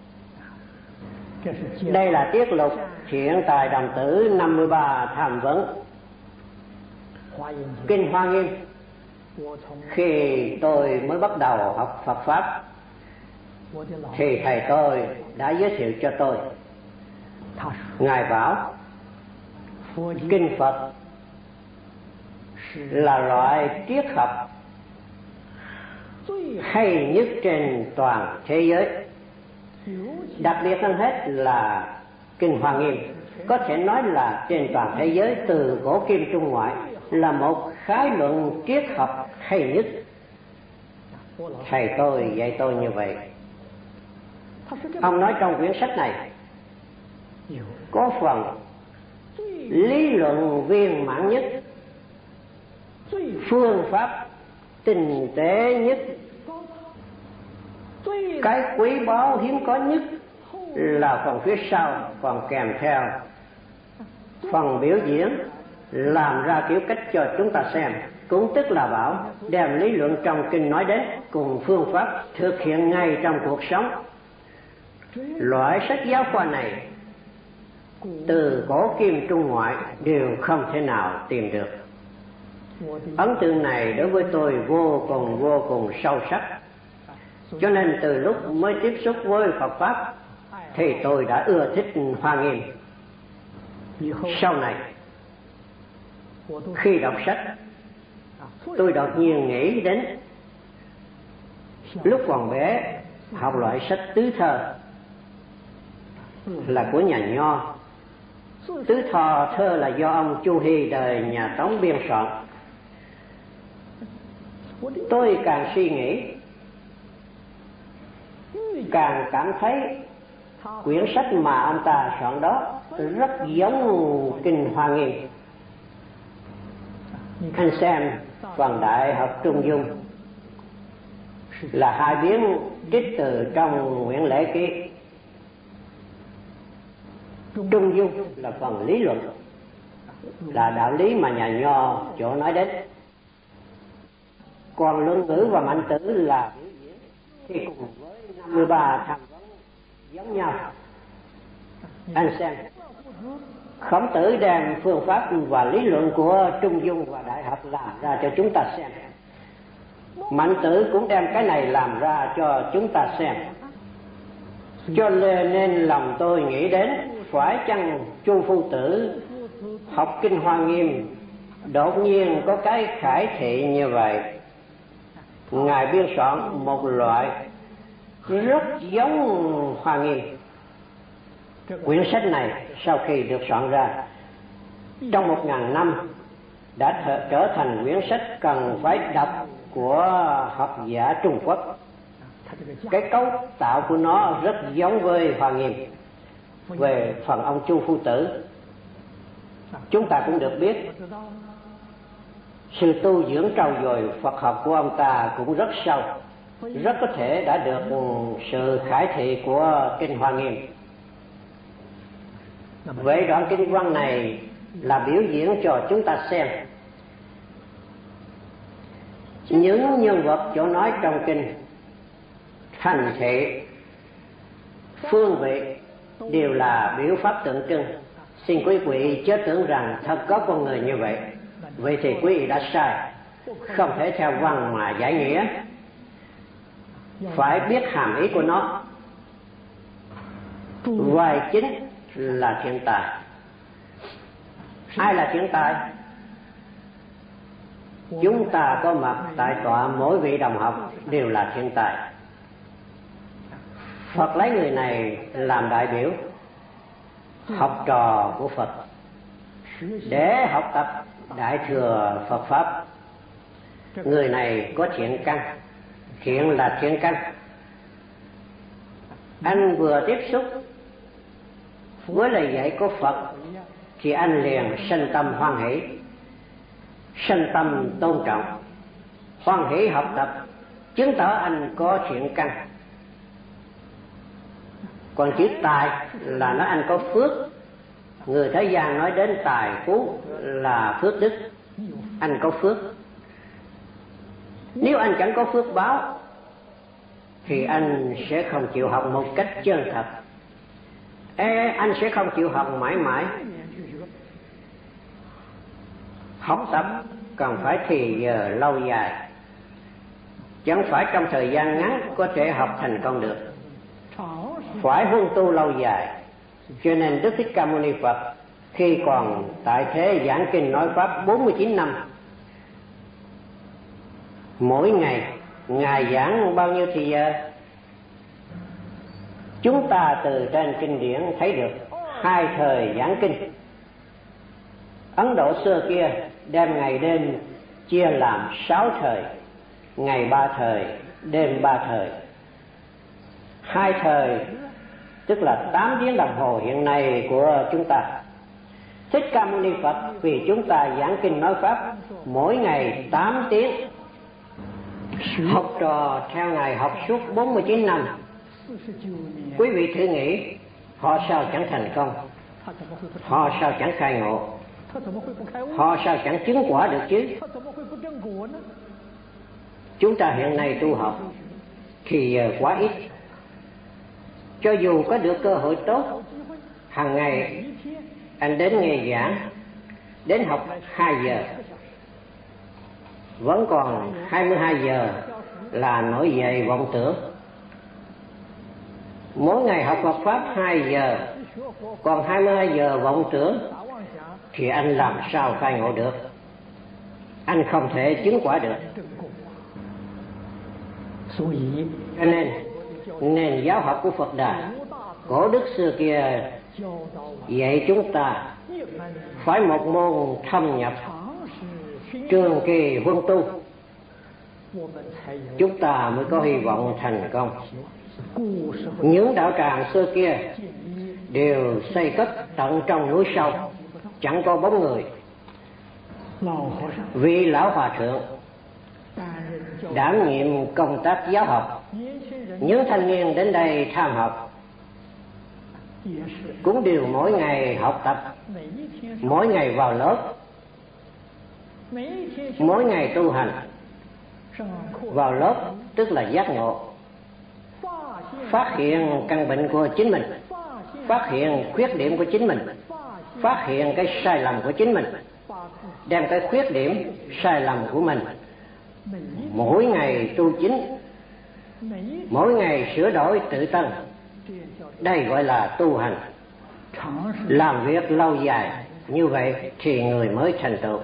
Đây là tiết lục Thiện Tài Đồng Tử 53 tham vấn Kinh Hoa Nghiêm. Khi tôi mới bắt đầu học Phật Pháp thì thầy tôi đã giới thiệu cho tôi. Ngài bảo Kinh Phật là loại triết học hay nhất trên toàn thế giới. Đặc biệt hơn hết là Kinh Hoa Nghiêm có thể nói là trên toàn thế giới từ cổ kim trung ngoại là một khái luận triết học hay nhất. Thầy tôi dạy tôi như vậy. Ông nói trong quyển sách này có phần lý luận viên mãn nhất, phương pháp tinh tế nhất, cái quý báu hiếm có nhất là phần phía sau, còn kèm theo phần biểu diễn làm ra kiểu cách cho chúng ta xem, cũng tức là bảo đem lý luận trong kinh nói đến cùng phương pháp thực hiện ngay trong cuộc sống. Loại sách giáo khoa này từ cổ kim trung ngoại đều không thể nào tìm được. Ấn tượng này đối với tôi vô cùng sâu sắc. Cho nên từ lúc mới tiếp xúc với Phật Pháp thì tôi đã ưa thích Hoa Nghiêm. Sau này khi đọc sách, tôi đột nhiên nghĩ đến lúc còn bé học loại sách tứ thơ là của nhà Nho. Tứ thơ là do ông Chu Hy đời nhà Tống biên soạn. Tôi càng suy nghĩ, càng cảm thấy quyển sách mà ông ta soạn đó rất giống Kinh Hoa Nghiêm. Anh xem phần Đại học Trung Dung là hai biến trích từ trong Nguyễn Lễ Ký. Trung Dung là phần lý luận, là đạo lý mà nhà Nho chỗ nói đến. Còn Luận Ngữ và Mạnh Tử là thì cùng với 53 tham vấn giống nhau. Anh xem, Khổng Tử đem phương pháp và lý luận của Trung Dung và Đại học làm ra cho chúng ta xem. Mạnh Tử cũng đem cái này làm ra cho chúng ta xem. Cho nên lòng tôi nghĩ đến phải chăng Chu Phu Tử học Kinh Hoa Nghiêm đột nhiên có cái khải thị như vậy. Ngài biên soạn một loại rất giống Hoa Nghiêm. Quyển sách này sau khi được soạn ra trong 1000 năm đã trở thành quyển sách cần phải đọc của học giả Trung Quốc. Cái cấu tạo của nó rất giống với Hoa Nghiêm. Về phần ông Chu Phu Tử, chúng ta cũng được biết sự tu dưỡng trau dồi Phật học của ông ta cũng rất sâu, rất có thể đã được sự khải thị của Kinh Hoa Nghiêm. Vậy đoạn kinh văn này là biểu diễn cho chúng ta xem những nhân vật chỗ nói trong kinh thành thị phương vị đều là biểu pháp tượng trưng. Xin quý vị chớ tưởng rằng thật có con người như vậy. Vậy thì quý vị đã sai, không thể theo văn mà giải nghĩa. Phải biết hàm ý của nó. Vai chính là thiên tài. Ai là thiên tài? Chúng ta có mặt tại tọa, mỗi vị đồng học đều là thiên tài. Phật lấy người này làm đại biểu, học trò của Phật, để học tập đại thừa Phật Pháp. Người này có thiện căn, thiện là thiện căn. Anh vừa tiếp xúc với lời dạy của Phật thì anh liền sanh tâm hoan hỷ, sanh tâm tôn trọng, hoan hỷ học tập, chứng tỏ anh có thiện căn. Còn chữ tài là nói anh có phước. Người thế gian nói đến tài phú là phước đức. Anh có phước. Nếu anh chẳng có phước báo thì anh sẽ không chịu học một cách chân thật. Anh sẽ không chịu học mãi mãi. Học tập cần phải thì giờ lâu dài, chẳng phải trong thời gian ngắn có thể học thành công được, phải huân tu lâu dài. Cho nên Đức Thích Ca Mâu Ni Phật khi còn tại thế giảng kinh nói pháp 49 năm, mỗi ngày Ngài giảng bao nhiêu thì giờ? Chúng ta từ trên kinh điển thấy được 2 thời giảng kinh. Ấn Độ xưa kia đem ngày đêm chia làm 6 thời, ngày 3 thời, đêm 3 thời. 2 thời tức là 8 tiếng đồng hồ hiện nay của chúng ta. Thích Ca Mâu Ni Phật vì chúng ta giảng kinh nói pháp mỗi ngày 8 tiếng. Học trò theo Ngài học suốt 49 năm. Quý vị thử nghĩ, họ sao chẳng thành công? Họ sao chẳng khai ngộ? Họ sao chẳng chứng quả được chứ? Chúng ta hiện nay tu học thì quá ít. Cho dù có được cơ hội tốt, hàng ngày anh đến nghe giảng, đến học 2 giờ, vẫn còn 22 giờ là nổi dậy vọng tưởng. Mỗi ngày học Phật Pháp 2 giờ, còn 22 giờ vọng tưởng, thì anh làm sao khai ngộ được? Anh không thể chứng quả được. Cho nên nền giáo học của Phật Đà cổ đức xưa kia dạy chúng ta phải một môn thâm nhập, trường kỳ huân tu, chúng ta mới có hy vọng thành công. Những đạo tràng xưa kia đều xây cất tận trong núi sâu, chẳng có bóng người. Vị lão hòa thượng đảm nhiệm công tác giáo học, những thanh niên đến đây tham học cũng đều mỗi ngày học tập, mỗi ngày vào lớp, mỗi ngày tu hành. Vào lớp tức là giác ngộ, phát hiện căn bệnh của chính mình, phát hiện khuyết điểm của chính mình, phát hiện cái sai lầm của chính mình, đem cái khuyết điểm sai lầm của mình mỗi ngày tu chính, mỗi ngày sửa đổi tự tân. Đây gọi là tu hành. Làm việc lâu dài như vậy thì người mới thành tựu.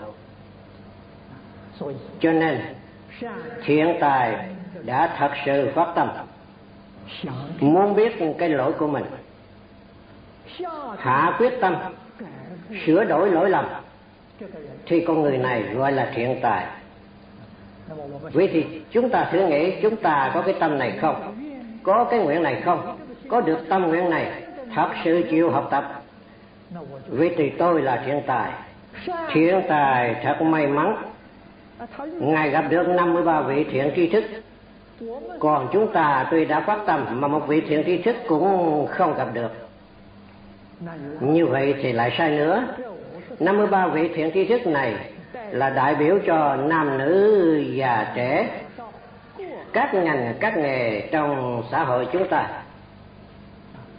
Cho nên thiện tài đã thật sự phát tâm, muốn biết cái lỗi của mình, hạ quyết tâm sửa đổi lỗi lầm, thì con người này gọi là thiện tài. Vậy thì chúng ta thử nghĩ, chúng ta có cái tâm này không? Có cái nguyện này không? Có được tâm nguyện này, thật sự chịu học tập, vậy thì tôi là thiện tài. Thiện tài thật may mắn, Ngài gặp được 53 vị thiện tri thức. Còn chúng ta tuy đã phát tâm mà một vị thiện tri thức cũng không gặp được. Như vậy thì lại sai nữa. 53 vị thiện tri thức này là đại biểu cho nam nữ già trẻ, các ngành các nghề trong xã hội chúng ta.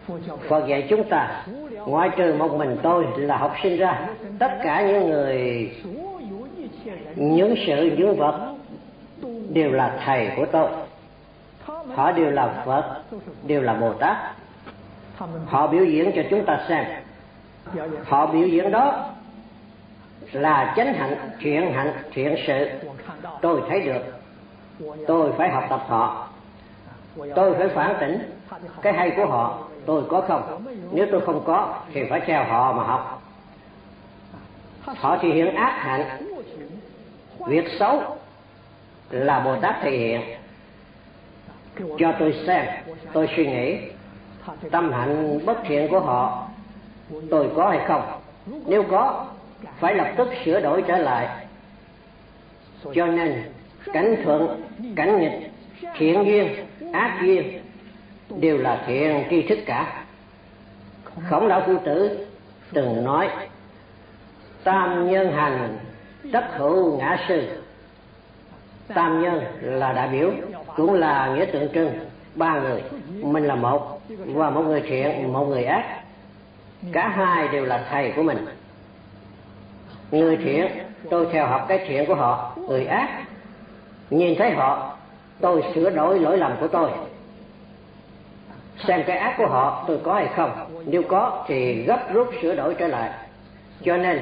Phật dạy chúng ta, ngoại trừ một mình tôi là học sinh ra, tất cả những người, những sự, những vật đều là thầy của tôi. Họ đều là Phật, đều là Bồ Tát. Họ biểu diễn cho chúng ta xem. Họ biểu diễn đó là chánh hạnh, thiện sự. Tôi thấy được. Tôi phải học tập họ. Tôi phải phản tỉnh cái hay của họ. Tôi có không? Nếu tôi không có thì phải theo họ mà học. Họ thể hiện ác hạnh, việc xấu là Bồ Tát thể hiện. Cho tôi xem, tôi suy nghĩ tâm hạnh bất thiện của họ tôi có hay không. Nếu có, phải lập tức sửa đổi trở lại. Cho nên cảnh thuận, cảnh nghịch, thiện duyên, ác duyên đều là thiện tri thức cả. Khổng Lão Phu Tử từng nói: tam nhân hành, tất hữu ngã sư. Tam nhân là đại biểu, cũng là nghĩa tượng trưng. Ba người, mình là một, và một người thiện, một người ác. Cả hai đều là thầy của mình. Người thiện, tôi theo học cái thiện của họ. Người ác, nhìn thấy họ, tôi sửa đổi lỗi lầm của tôi. Xem cái ác của họ tôi có hay không. Nếu có thì gấp rút sửa đổi trở lại. Cho nên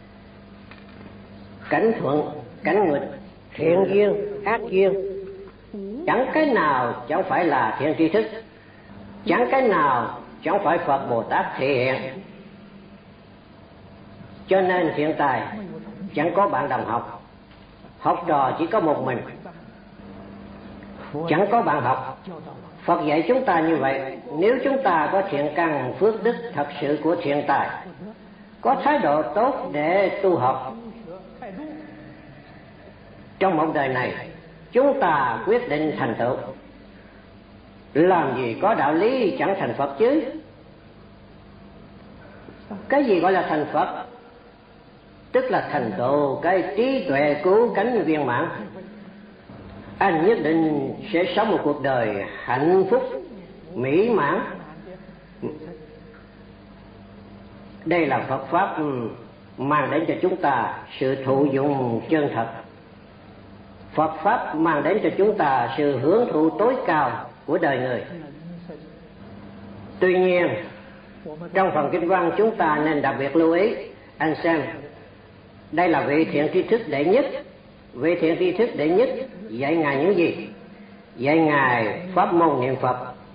cảnh thuận, cảnh nghịch, thiện duyên, ác duyên, chẳng cái nào chẳng phải là thiện tri thức, chẳng cái nào chẳng phải Phật Bồ Tát thể hiện. Cho nên hiện tại chẳng có bạn đồng học, học trò chỉ có một mình, chẳng có bạn học. Phật dạy chúng ta như vậy. Nếu chúng ta có thiện căn phước đức thật sự của thiện tài, có thái độ tốt để tu học, trong một đời này chúng ta quyết định thành tựu. Làm gì có đạo lý chẳng thành Phật chứ. Cái gì gọi là thành Phật? Tức là thành tựu cái trí tuệ cứu cánh viên mãn. Anh nhất định sẽ sống một cuộc đời hạnh phúc, mỹ mãn. Đây là Phật Pháp mang đến cho chúng ta sự thụ dụng chân thật. Phật Pháp mang đến cho chúng ta sự hưởng thụ tối cao của đời người. Tuy nhiên, trong phần kinh văn chúng ta nên đặc biệt lưu ý. Anh xem, đây là vị thiện tri thức đệ nhất. Vị thiện tri thức đệ nhất dạy Ngài những gì? Dạy Ngài pháp môn niệm Phật,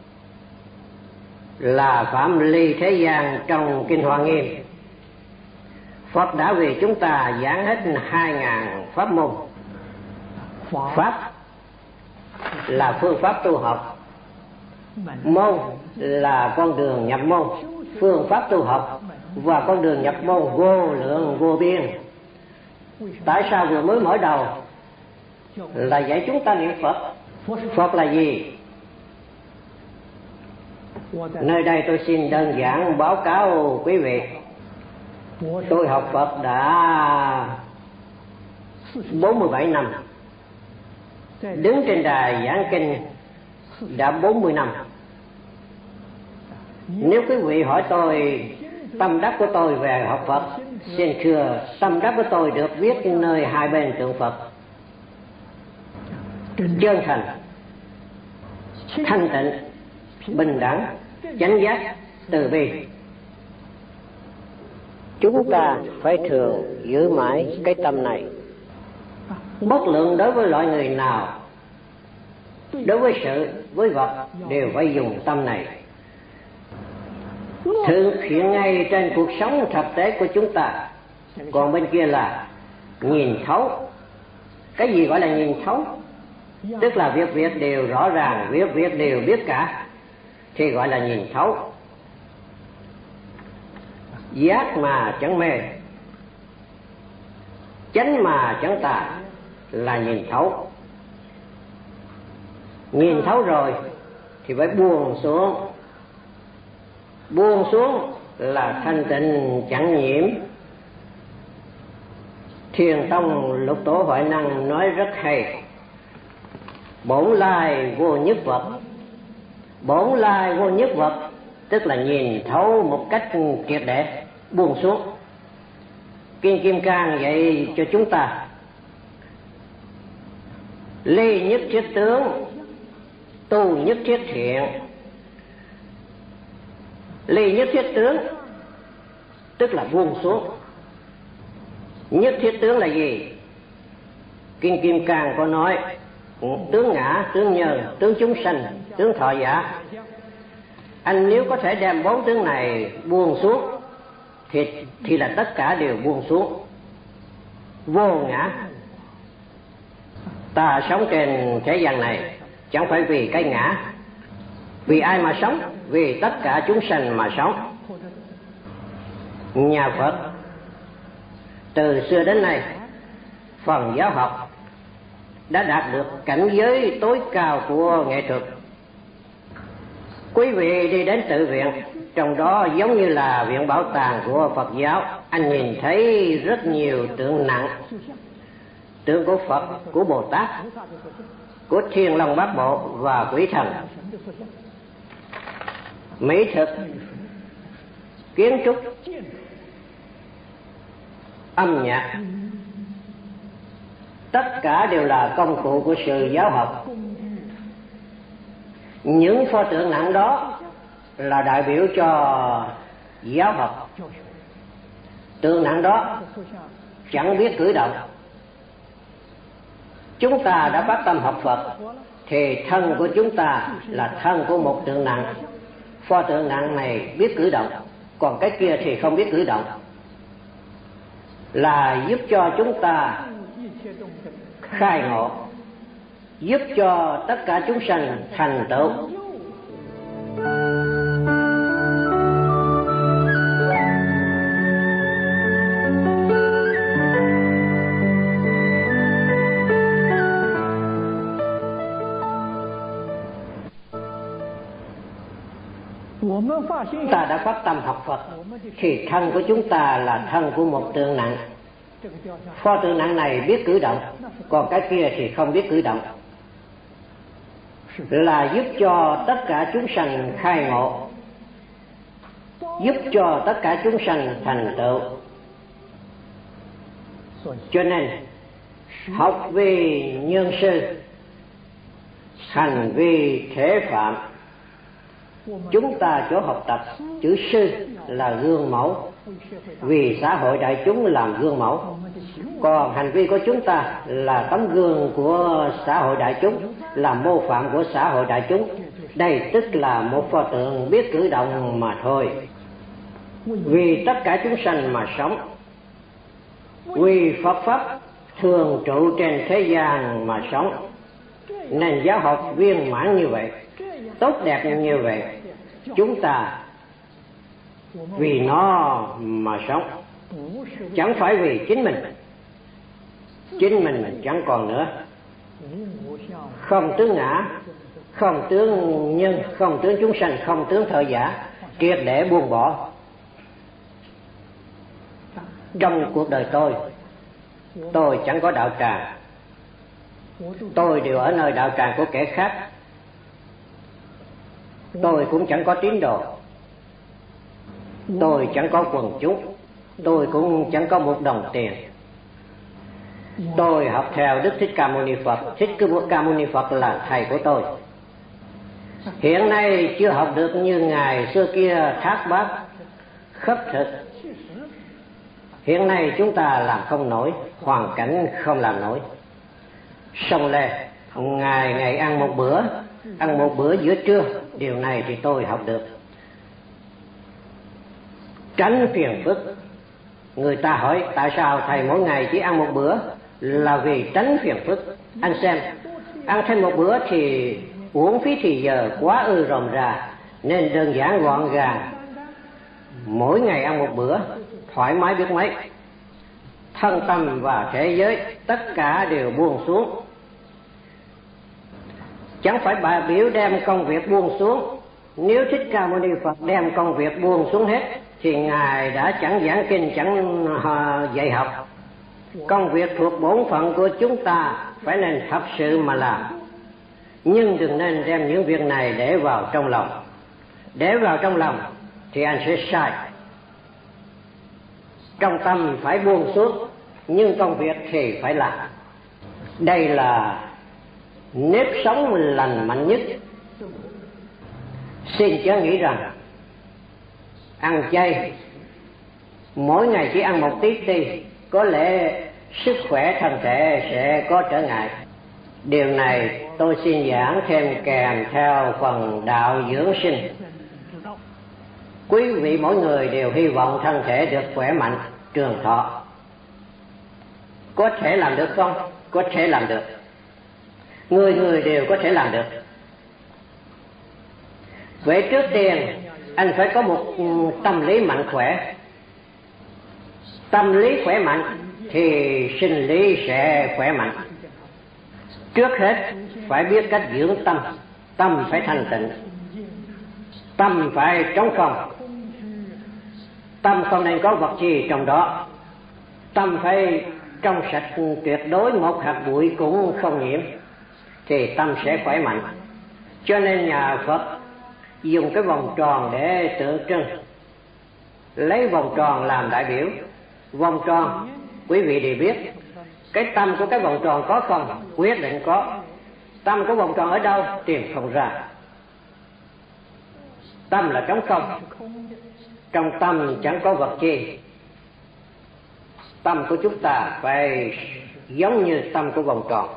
là phạm ly thế gian trong Kinh Hoa Nghiêm. Phật đã vì chúng ta giảng hết 2.000 pháp môn. Pháp là phương pháp tu học, môn là con đường nhập môn. Phương pháp tu học và con đường nhập môn vô lượng vô biên. Tại sao vừa mới mở đầu là dạy chúng ta niệm Phật? Phật là gì? Nơi đây tôi xin đơn giản báo cáo quý vị. Tôi học Phật đã 47 năm, đứng trên đài giảng kinh đã 40 năm. Nếu quý vị hỏi tôi tâm đắc của tôi về học Phật, xin thưa tâm đắc của tôi được viết nơi hai bên tượng Phật. Chân thành, thanh tịnh, bình đẳng, chánh giác, từ bi. Chúng ta phải thường giữ mãi cái tâm này. Bất luận đối với loại người nào, đối với sự, với vật, đều phải dùng tâm này. Thực hiện ngay trên cuộc sống thực tế của chúng ta. Còn bên kia là nhìn thấu. Cái gì gọi là nhìn thấu? Tức là việc đều rõ ràng, việc đều biết cả, thì gọi là nhìn thấu. Giác mà chẳng mê, chánh mà chẳng tà là nhìn thấu. Nhìn thấu rồi thì phải buông xuống. Buông xuống là thanh tịnh chẳng nhiễm. Thiền tông Lục Tổ Huệ Năng nói rất hay: bổn lai vô nhất vật. Bổn lai vô nhất vật tức là nhìn thấu một cách triệt để, buông xuống. Kinh Kim Cang dạy cho chúng ta: ly nhất thiết tướng, tu nhất thiết thiện. Ly nhất thiết tướng tức là buông xuống. Nhất thiết tướng là gì? Kinh Kim Cang có nói: tướng ngã, tướng nhân, tướng chúng sanh, tướng thọ giả. Anh nếu có thể đem 4 tướng này buông xuống thì là tất cả đều buông xuống. Vô ngã. Ta sống trên thế gian này chẳng phải vì cái ngã. Vì ai mà sống? Vì tất cả chúng sanh mà sống. Nhà Phật từ xưa đến nay, phần giáo học đã đạt được cảnh giới tối cao của nghệ thuật. Quý vị đi đến tự viện, trong đó giống như là viện bảo tàng của Phật giáo, anh nhìn thấy rất nhiều tượng nặng, tượng của Phật, của Bồ Tát, của Thiên Long Bát Bộ và quỷ thần. Mỹ thực, kiến trúc, âm nhạc, tất cả đều là công cụ của sự giáo học. Những pho tượng nặng đó là đại biểu cho giáo học. Tượng nặng đó chẳng biết cử động. Chúng ta đã phát tâm học Phật thì thân của chúng ta là thân của một tượng nặng. Pho tượng nặng này biết cử động, còn cái kia thì không biết cử động, là giúp cho chúng ta khai ngộ, giúp cho tất cả chúng sanh thành tựu. Ta đã phát tâm học Phật thì thân của chúng ta là thân của một tượng nặng. Pho tượng nặng này biết cử động, còn cái kia thì không biết cử động, là giúp cho tất cả chúng sanh khai ngộ, giúp cho tất cả chúng sanh thành tựu. Cho nên học vì nhân sư, hành vi thể phạm. Chúng ta chỗ học tập chữ sư là gương mẫu, vì xã hội đại chúng làm gương mẫu, còn hành vi của chúng ta là tấm gương của xã hội đại chúng, là mô phạm của xã hội đại chúng. Đây tức là một pho tượng biết cử động mà thôi. Vì tất cả chúng sanh mà sống, vì Phật pháp thường trụ trên thế gian mà sống, nên giáo học viên mãn như vậy, tốt đẹp như vậy. Chúng ta vì nó mà sống, chẳng phải vì chính mình. Chính mình chẳng còn nữa. Không tướng ngã, không tướng nhân, không tướng chúng sanh, không tướng thọ giả, triệt để buông bỏ. Trong cuộc đời tôi chẳng có đạo tràng. Tôi đều ở nơi đạo tràng của kẻ khác. Tôi cũng chẳng có tín đồ. Tôi chẳng có quần chúng. Tôi cũng chẳng có một đồng tiền. Tôi học theo Đức Thích Ca Mâu Ni Phật. Thích Ca Mâu Ni Phật là thầy của tôi. Hiện nay chưa học được như ngày xưa kia thác bát khất thực. Hiện nay chúng ta làm không nổi, hoàn cảnh không làm nổi. Sông Lê ngày ngày ăn một bữa giữa trưa, điều này thì tôi học được. Tránh phiền phức. Người ta hỏi tại sao thầy mỗi ngày chỉ ăn một bữa, là vì tránh phiền phức. Anh xem, ăn thêm một bữa thì uổng phí thì giờ quá ư rườm rà, nên đơn giản gọn gàng. Mỗi ngày ăn một bữa, thoải mái biết mấy. Thân tâm và thế giới tất cả đều buông xuống. Chẳng phải bà biểu đem công việc buông xuống. Nếu Thích Ca Mâu Ni Phật đem công việc buông xuống hết thì Ngài đã chẳng giảng kinh, chẳng dạy học. Công việc thuộc bổn phận của chúng ta phải nên thật sự mà làm, nhưng đừng nên đem những việc này để vào trong lòng. để vào trong lòng thì anh sẽ sai. Trong tâm phải buông xuống, nhưng công việc thì phải làm. Đây là nếp sống lành mạnh nhất. Xin chớ nghĩ rằng ăn chay, mỗi ngày chỉ ăn một tí thì có lẽ sức khỏe thân thể sẽ có trở ngại. Điều này tôi xin giảng thêm kèm theo phần đạo dưỡng sinh. Quý vị mỗi người đều hy vọng thân thể được khỏe mạnh, trường thọ. Có thể làm được không? Có thể làm được. Người người đều có thể làm được. Vậy trước tiên anh phải có một tâm lý mạnh khỏe. Tâm lý khỏe mạnh thì sinh lý sẽ khỏe mạnh. Trước hết phải biết cách dưỡng tâm. Tâm phải thanh tịnh, tâm phải trống không. Tâm không nên có vật gì trong đó. Tâm phải trong sạch tuyệt đối, một hạt bụi cũng không nhiễm, thì tâm sẽ khỏe mạnh. Cho nên nhà Phật dùng cái vòng tròn để tượng trưng, lấy vòng tròn làm đại biểu. Vòng tròn quý vị đều biết, cái tâm của cái vòng tròn có không? Quyết định có. Tâm của vòng tròn ở đâu? Tìm không ra. Tâm là trống không, trong tâm chẳng có vật gì. Tâm của chúng ta phải giống như tâm của vòng tròn.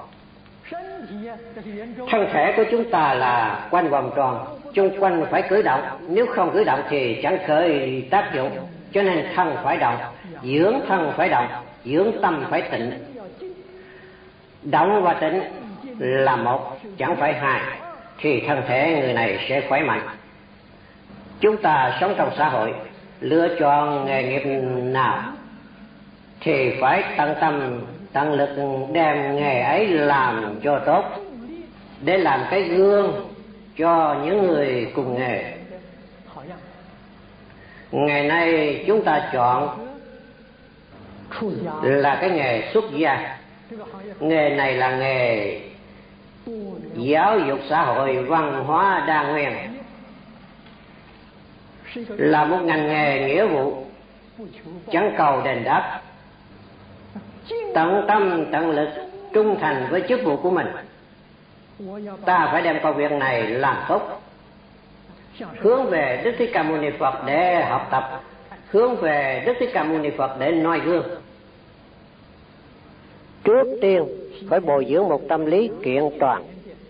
Thân thể của chúng ta là quanh vòng tròn, chung quanh phải cử động. Nếu không cử động thì chẳng khởi tác dụng. Cho nên thân phải động, dưỡng thân phải động, dưỡng tâm phải tịnh. Động và tịnh là một, chẳng phải hai, thì thân thể người này sẽ khỏe mạnh. Chúng ta sống trong xã hội, lựa chọn nghề nghiệp nào thì phải tận tâm tận lực đem nghề ấy làm cho tốt, để làm cái gương cho những người cùng nghề. Ngày nay chúng ta chọn là cái nghề xuất gia. Nghề này là nghề giáo dục xã hội, văn hóa đa nguyên, là một ngành nghề nghĩa vụ, chẳng cầu đền đáp. Tận tâm tận lực trung thành với chức vụ của mình. Ta phải đem công việc này làm tốt, hướng về Đức Thích Ca Mâu Ni Phật để học tập, hướng về Đức Thích Ca Mâu Ni Phật để noi gương. Trước tiên phải bồi dưỡng một tâm lý kiện toàn.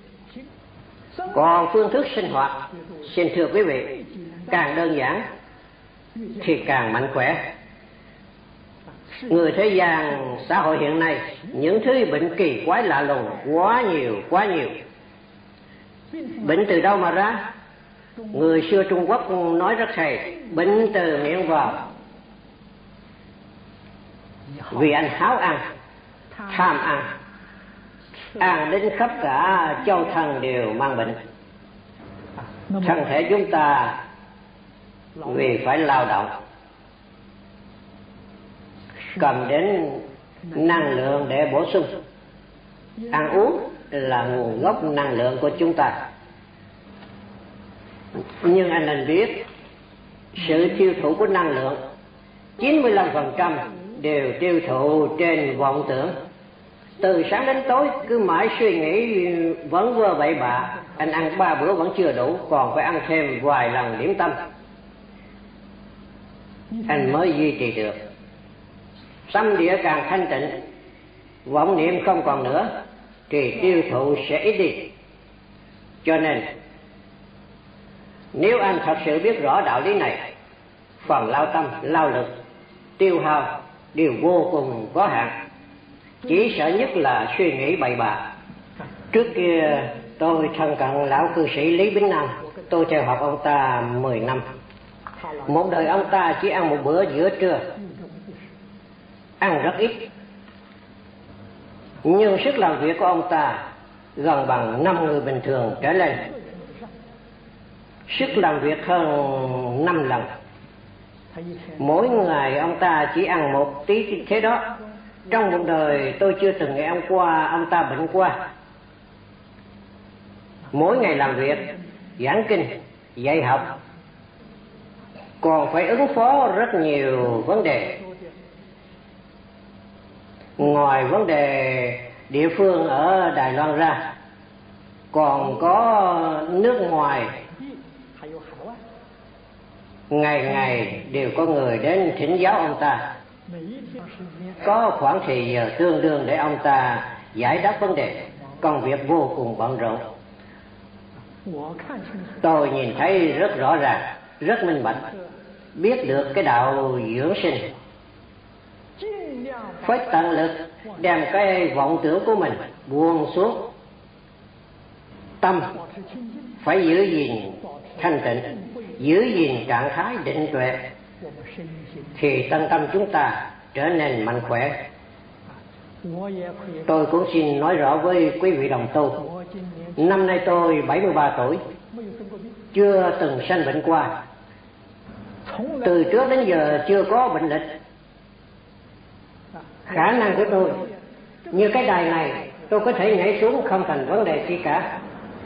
Còn phương thức sinh hoạt, xin thưa quý vị, càng đơn giản thì càng mạnh khỏe. Người thế gian xã hội hiện nay, những thứ bệnh kỳ quái lạ lùng quá nhiều. Bệnh từ đâu mà ra? Người xưa Trung Quốc nói rất hay, bệnh từ miệng vào. Vì anh háo ăn, tham ăn, ăn đến khắp cả châu thân đều mang bệnh. Thân thể chúng ta vì phải lao động, cần đến năng lượng để bổ sung. Ăn uống là nguồn gốc năng lượng của chúng ta. Nhưng anh nên biết, sự tiêu thụ của năng lượng 95% đều tiêu thụ trên vọng tưởng. Từ sáng đến tối cứ mãi suy nghĩ vẫn vơ bậy bạ. Anh ăn 3 bữa vẫn chưa đủ, còn phải ăn thêm vài lần điểm tâm anh mới duy trì được. Tâm địa càng thanh tịnh, vọng niệm không còn nữa, thì tiêu thụ sẽ ít đi. Cho nên nếu anh thật sự biết rõ đạo lý này, phần lao tâm, lao lực, tiêu hao đều vô cùng có hạn. Chỉ sợ nhất là suy nghĩ bậy bạ. Trước kia tôi thân cận lão cư sĩ Lý Bính Nam, tôi theo học ông ta 10 năm. Một đời ông ta chỉ ăn một bữa giữa trưa, ăn rất ít, nhưng sức làm việc của ông ta gần bằng 5 người bình thường trở lên. Sức làm việc hơn 5 lần. Mỗi ngày ông ta chỉ ăn một tí thế đó. Trong một đời tôi chưa từng nghe ông ta bệnh qua. Mỗi ngày làm việc, giảng kinh, dạy học, còn phải ứng phó rất nhiều vấn đề. Ngoài vấn đề địa phương ở Đài Loan ra, còn có nước ngoài, ngày ngày đều có người đến thỉnh giáo ông ta, có khoảng thời giờ tương đương để ông ta giải đáp vấn đề. Công việc vô cùng bận rộn. Tôi nhìn thấy rất rõ ràng, rất minh bạch, biết được cái đạo dưỡng sinh. Phải tận lực đem cái vọng tưởng của mình buông xuống. Tâm phải giữ gìn thanh tịnh, giữ gìn trạng thái định tuệ, thì thân tâm chúng ta trở nên mạnh khỏe. Tôi cũng xin nói rõ với quý vị đồng tu, năm nay tôi 73 tuổi, chưa từng sanh bệnh qua. Từ trước đến giờ chưa có bệnh lịch. Khả năng của tôi, như cái đài này, tôi có thể nhảy xuống không thành vấn đề gì cả.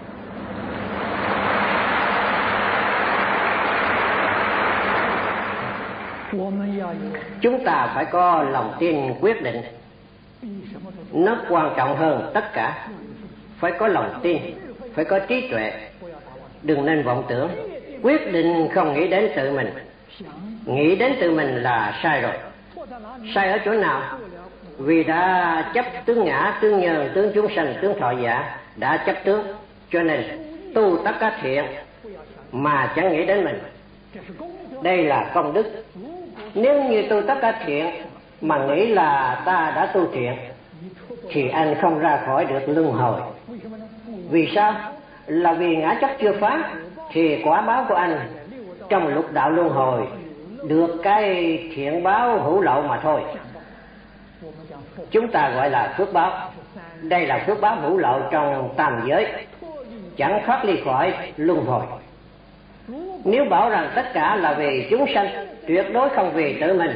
Chúng ta phải có lòng tin quyết định. Nó quan trọng hơn tất cả. Phải có lòng tin, phải có trí tuệ. Đừng nên vọng tưởng. Quyết định không nghĩ đến tự mình. Nghĩ đến tự mình là sai rồi. Sai ở chỗ nào? Vì đã chấp tướng ngã, tướng nhân, tướng chúng sanh, tướng thọ giả, đã chấp tướng, cho nên tu tất cả thiện mà chẳng nghĩ đến mình. Đây là công đức. Nếu như tu tất cả thiện mà nghĩ là ta đã tu thiện, thì anh không ra khỏi được luân hồi. Vì sao? Là vì ngã chấp chưa phá, thì quả báo của anh trong lục đạo luân hồi được cái thiện báo hữu lậu mà thôi. Chúng ta gọi là phước báo. Đây là phước báo hữu lậu trong tam giới, chẳng thoát ly khỏi luân hồi. Nếu bảo rằng tất cả là vì chúng sanh, tuyệt đối không vì tự mình,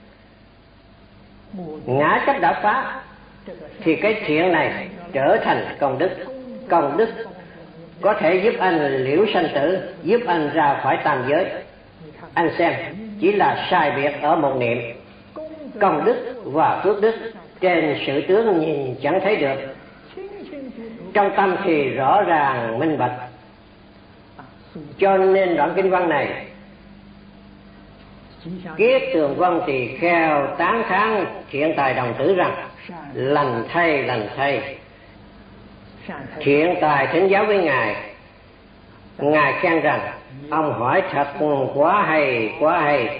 ngã chấp đã phá, thì cái thiện này trở thành công đức. Công đức có thể giúp anh liễu sanh tử, giúp anh ra khỏi tam giới. Anh xem, chỉ là sai biệt ở một niệm. Công đức và phước đức trên sự tướng nhìn chẳng thấy được, trong tâm thì rõ ràng minh bạch. Cho nên đoạn kinh văn này, Kiết Tường Vân Tỳ Kheo tán thán thiện tài đồng tử rằng: lành thay, lành thay. Thiện tài thỉnh giáo với Ngài, Ngài khen rằng: ông hỏi thật quá hay, quá hay.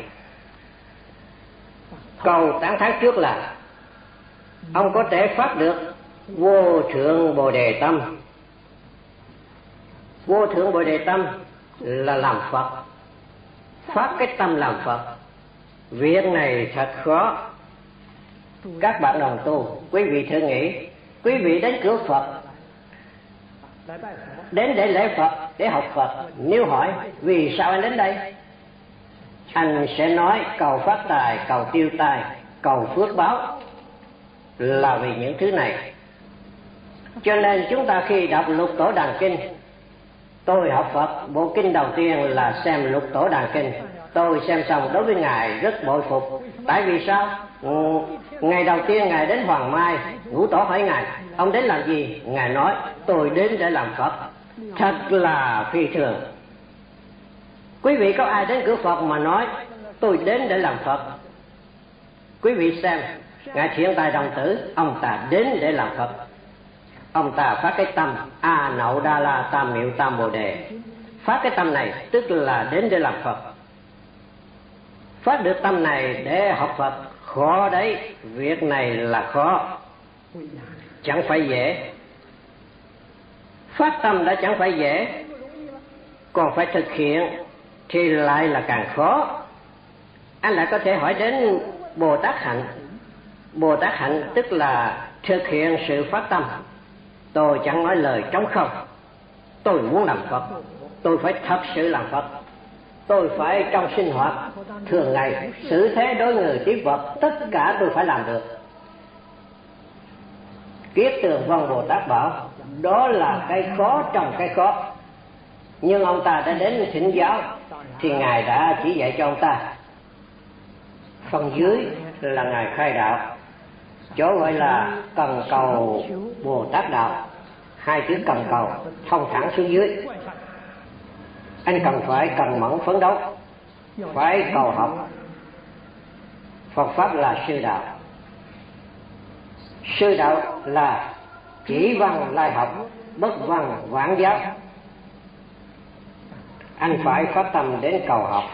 Câu tán thán trước là ông có thể phát được vô thượng bồ đề tâm. Vô thượng bồ đề tâm là làm Phật, phát cái tâm làm Phật. Việc này thật khó. Các bạn đồng tu, quý vị thử nghĩ, quý vị đến cửa Phật, đến để lễ Phật, để học Phật. Nếu hỏi vì sao anh đến đây, anh sẽ nói cầu phát tài, cầu tiêu tài, cầu phước báo, là vì những thứ này. Cho nên chúng ta khi đọc Lục Tổ Đàn Kinh, tôi học Phật, bộ kinh đầu tiên là xem Lục Tổ Đàn Kinh. Tôi xem xong đối với Ngài rất bội phục. Tại vì sao? Ngày đầu tiên Ngài đến Hoàng Mai, Ngũ Tổ hỏi Ngài: ông đến làm gì? Ngài nói: tôi đến để làm Phật. Thật là phi thường. Quý vị có ai đến cửa Phật mà nói tôi đến để làm Phật? Quý vị xem, Ngài Thiện Tài Đồng Tử, ông ta đến để làm Phật. Ông ta phát cái tâm A Nậu Đa La Tam Miệu Tam Bồ Đề. Phát cái tâm này tức là đến để làm Phật. Phát được tâm này để học Phật khó đấy. Việc này là khó, chẳng phải dễ. Phát tâm đã chẳng phải dễ, còn phải thực hiện thì lại là càng khó. Anh lại có thể hỏi đến Bồ Tát Hạnh. Bồ Tát Hạnh tức là thực hiện sự phát tâm. Tôi chẳng nói lời trống không. Tôi muốn làm Phật, tôi phải thật sự làm Phật. Tôi phải trong sinh hoạt thường ngày, xử thế đối người tiếp vật, tất cả tôi phải làm được. Kiết Tường Vân Bồ Tát bảo đó là cái khó trong cái khó. Nhưng ông ta đã đến thỉnh giáo, thì Ngài đã chỉ dạy cho ông ta. Phần dưới là Ngài khai đạo, chỗ gọi là cần cầu Bồ Tát đạo. Hai chữ cần cầu thông thẳng xuống dưới. Anh phải cần mẫn phấn đấu, phải cầu học. Phật pháp là sư đạo. Sư đạo là chỉ văn lai học, bất văn vãng giáo. Anh phải phát tâm đến cầu học.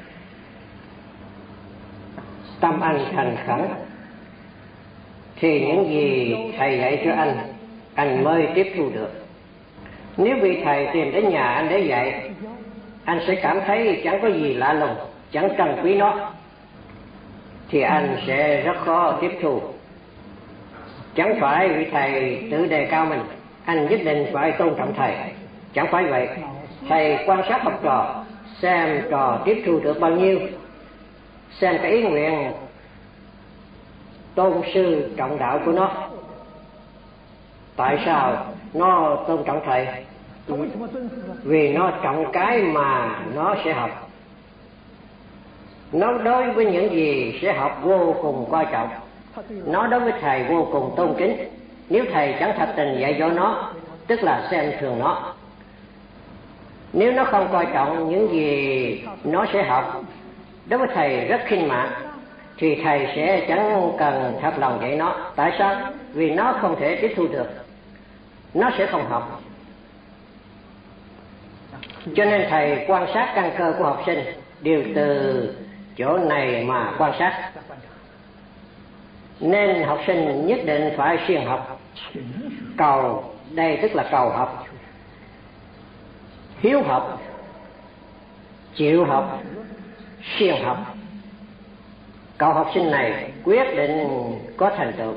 Tâm anh thành khẩn thì những gì thầy dạy cho anh mới tiếp thu được. Nếu vị thầy tìm đến nhà anh để dạy, anh sẽ cảm thấy chẳng có gì lạ lùng, chẳng trân quý nó, thì anh sẽ rất khó tiếp thu. Chẳng phải vị thầy tự đề cao mình, anh nhất định phải tôn trọng thầy. Chẳng phải vậy. Thầy quan sát học trò, xem trò tiếp thu được bao nhiêu, xem cái ý nguyện tôn sư trọng đạo của nó. Tại sao nó tôn trọng thầy? Vì nó trọng cái mà nó sẽ học. Nó đối với những gì sẽ học vô cùng coi trọng. Nó đối với thầy vô cùng tôn kính. Nếu thầy chẳng thật tình dạy dỗ nó, tức là xem thường nó. Nếu nó không coi trọng những gì nó sẽ học, đối với thầy rất khinh mạng, thì thầy sẽ chẳng cần thật lòng dạy nó. Tại sao? Vì nó không thể tiếp thu được, nó sẽ không học. Cho nên thầy quan sát căn cơ của học sinh đều từ chỗ này mà quan sát. Nên học sinh nhất định phải siêng học. Cầu đây tức là cầu học, hiếu học, chịu học, siêng học. Cậu học sinh này quyết định có thành tựu.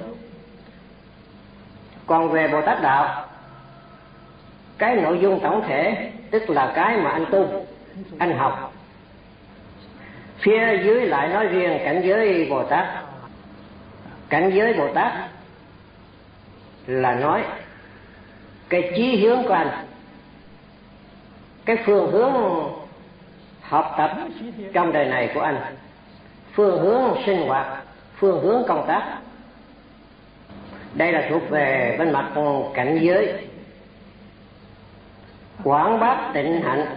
Còn về Bồ Tát đạo, cái nội dung tổng thể tức là cái mà anh tu, anh học. Phía dưới lại nói riêng cảnh giới Bồ Tát. Cảnh giới Bồ Tát là nói cái chí hướng của anh, cái phương hướng học tập trong đời này của anh, phương hướng sinh hoạt, phương hướng công tác. Đây là thuộc về bên mặt cảnh giới. Quảng bác tịnh hạnh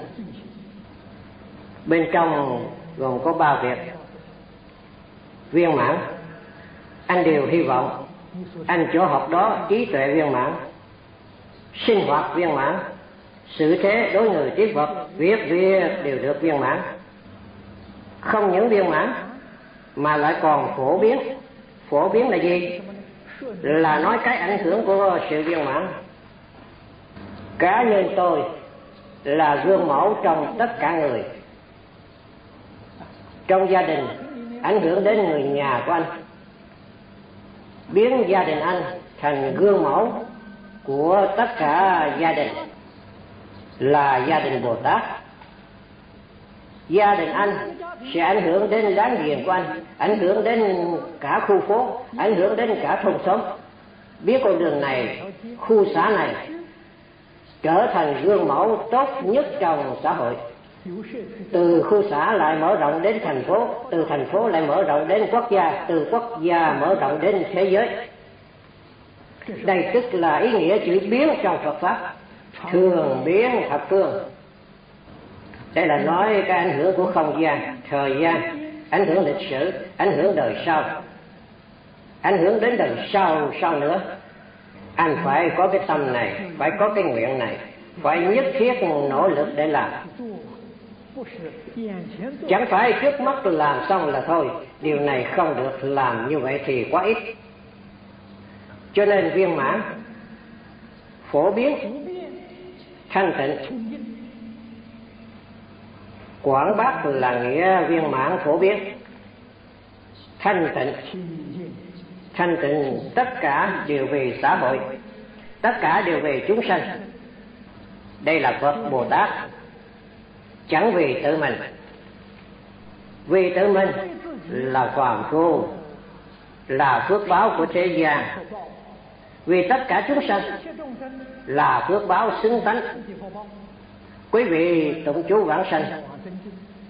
bên trong gồm có 3 việc viên mãn. Anh đều hy vọng anh chỗ học đó trí tuệ viên mãn, sinh hoạt viên mãn, xử thế đối người tiếp vật, việc đều được viên mãn. Không những viên mãn mà lại còn phổ biến. Phổ biến là gì? Là nói cái ảnh hưởng của sự viên mãn. Cá nhân tôi là gương mẫu trong tất cả người. Trong gia đình ảnh hưởng đến người nhà của anh, biến gia đình anh thành gương mẫu của tất cả gia đình, là gia đình Bồ Tát. Gia đình anh sẽ ảnh hưởng đến láng giềng của anh, ảnh hưởng đến cả khu phố, ảnh hưởng đến cả thôn xóm. Biết con đường này, khu xã này trở thành gương mẫu tốt nhất trong xã hội. Từ khu xã lại mở rộng đến thành phố, từ thành phố lại mở rộng đến quốc gia, từ quốc gia mở rộng đến thế giới. Đây tức là ý nghĩa chữ biến trong Phật Pháp, thường biến thập phương. Đây là nói cái ảnh hưởng của không gian, thời gian, ảnh hưởng lịch sử, ảnh hưởng đời sau, ảnh hưởng đến đời sau nữa. Anh phải có cái tâm này, phải có cái nguyện này, phải nhất thiết nỗ lực để làm. Chẳng phải trước mắt làm xong là thôi. Điều này không được, làm như vậy thì quá ít. Cho nên viên mãn, phổ biến, thanh tịnh. Quảng bác là nghĩa viên mãn phổ biến, thanh tịnh. Thanh tịnh tất cả đều về xã hội, tất cả đều về chúng sanh. Đây là Phật Bồ Tát, chẳng vì tự mình. Vì tự mình là phàm phu, là phước báo của thế gian. Vì tất cả chúng sanh là phước báo xứng tánh. Quý vị tụng chú vãng sanh,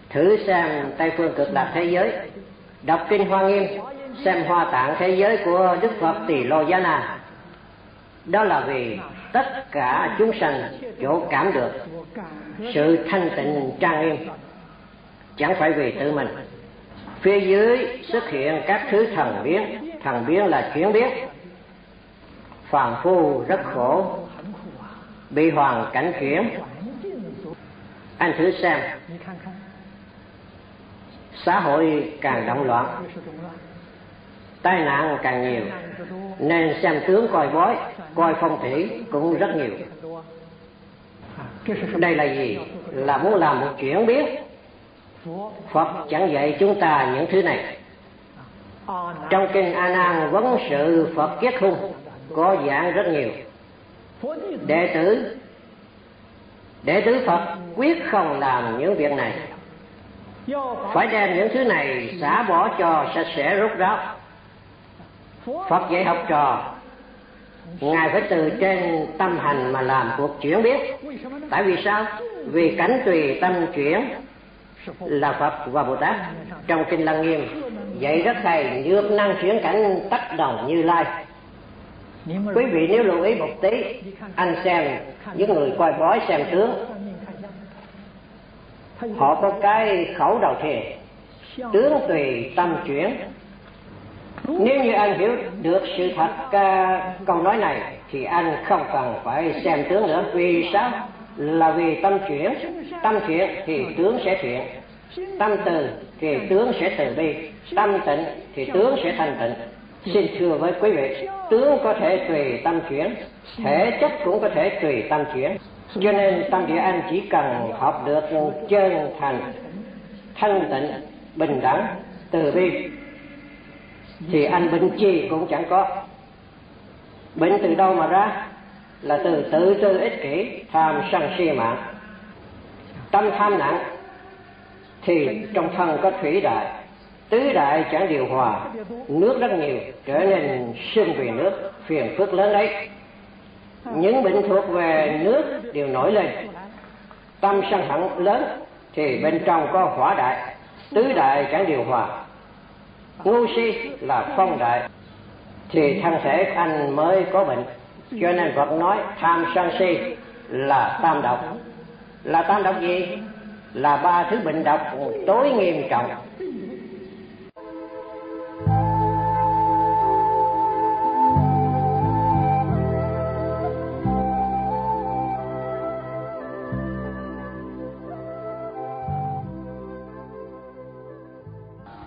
Thử xem Tây phương Cực Lạc thế giới, đọc kinh Hoa Nghiêm, xem Hoa Tạng thế giới của Đức Phật Tỳ Lô Giá Na. Đó là vì tất cả chúng sanh chỗ cảm được sự thanh tịnh trang nghiêm, chẳng phải vì tự mình. Phía dưới xuất hiện các thứ thần biến là chuyển biến. Phàm phu rất khổ, bị hoàn cảnh chuyển. Anh thử xem, xã hội càng động loạn, tai nạn càng nhiều, nên xem tướng coi bói, coi phong thủy cũng rất nhiều. Đây là gì? Là muốn làm một chuyển biến. Phật chẳng dạy chúng ta những thứ này. Trong kinh A Nan Vấn Sự Phật Kiết Hung có giảng rất nhiều. Đệ tử Phật quyết không làm những việc này, phải đem những thứ này xả bỏ cho sạch sẽ rốt ráo. Phật dạy học trò, Ngài phải từ trên tâm hành mà làm cuộc chuyển biến. Tại vì sao? Vì cảnh tùy tâm chuyển là Phật và Bồ Tát. Trong kinh Lăng Nghiêm dạy rất hay, nhược năng chuyển cảnh tác đồng Như Lai. Quý vị nếu lưu ý một tí, anh xem những người coi bói xem tướng, họ có cái khẩu đầu thề tướng tùy tâm chuyển. Nếu như anh hiểu được sự thật câu nói này thì anh không cần phải xem tướng nữa. Vì sao? Là vì tâm chuyển. Tâm chuyển thì tướng sẽ chuyển, tâm từ thì tướng sẽ từ bi, tâm tịnh thì tướng sẽ thanh tịnh. Xin thưa với quý vị, tướng có thể tùy tâm chuyển, thể chất cũng có thể tùy tâm chuyển. Cho nên tâm địa anh chỉ cần học được chân thành, thanh tịnh, bình đẳng, từ bi thì anh bệnh chi cũng chẳng có. Bệnh từ đâu mà ra? Là từ tự tư ích kỷ, tham sân si mạng. Tâm tham nặng thì trong thân có thủy đại, tứ đại chẳng điều hòa, nước rất nhiều, trở nên sinh vì nước, phiền phức lớn đấy. Những bệnh thuộc về nước đều nổi lên. Tâm sân hận lớn thì bên trong có hỏa đại, tứ đại chẳng điều hòa. Ngu si là phong đại thì thân thể anh mới có bệnh. Cho nên Phật nói tham sân si là tam độc. Là tam độc gì? Là ba thứ bệnh độc tối nghiêm trọng.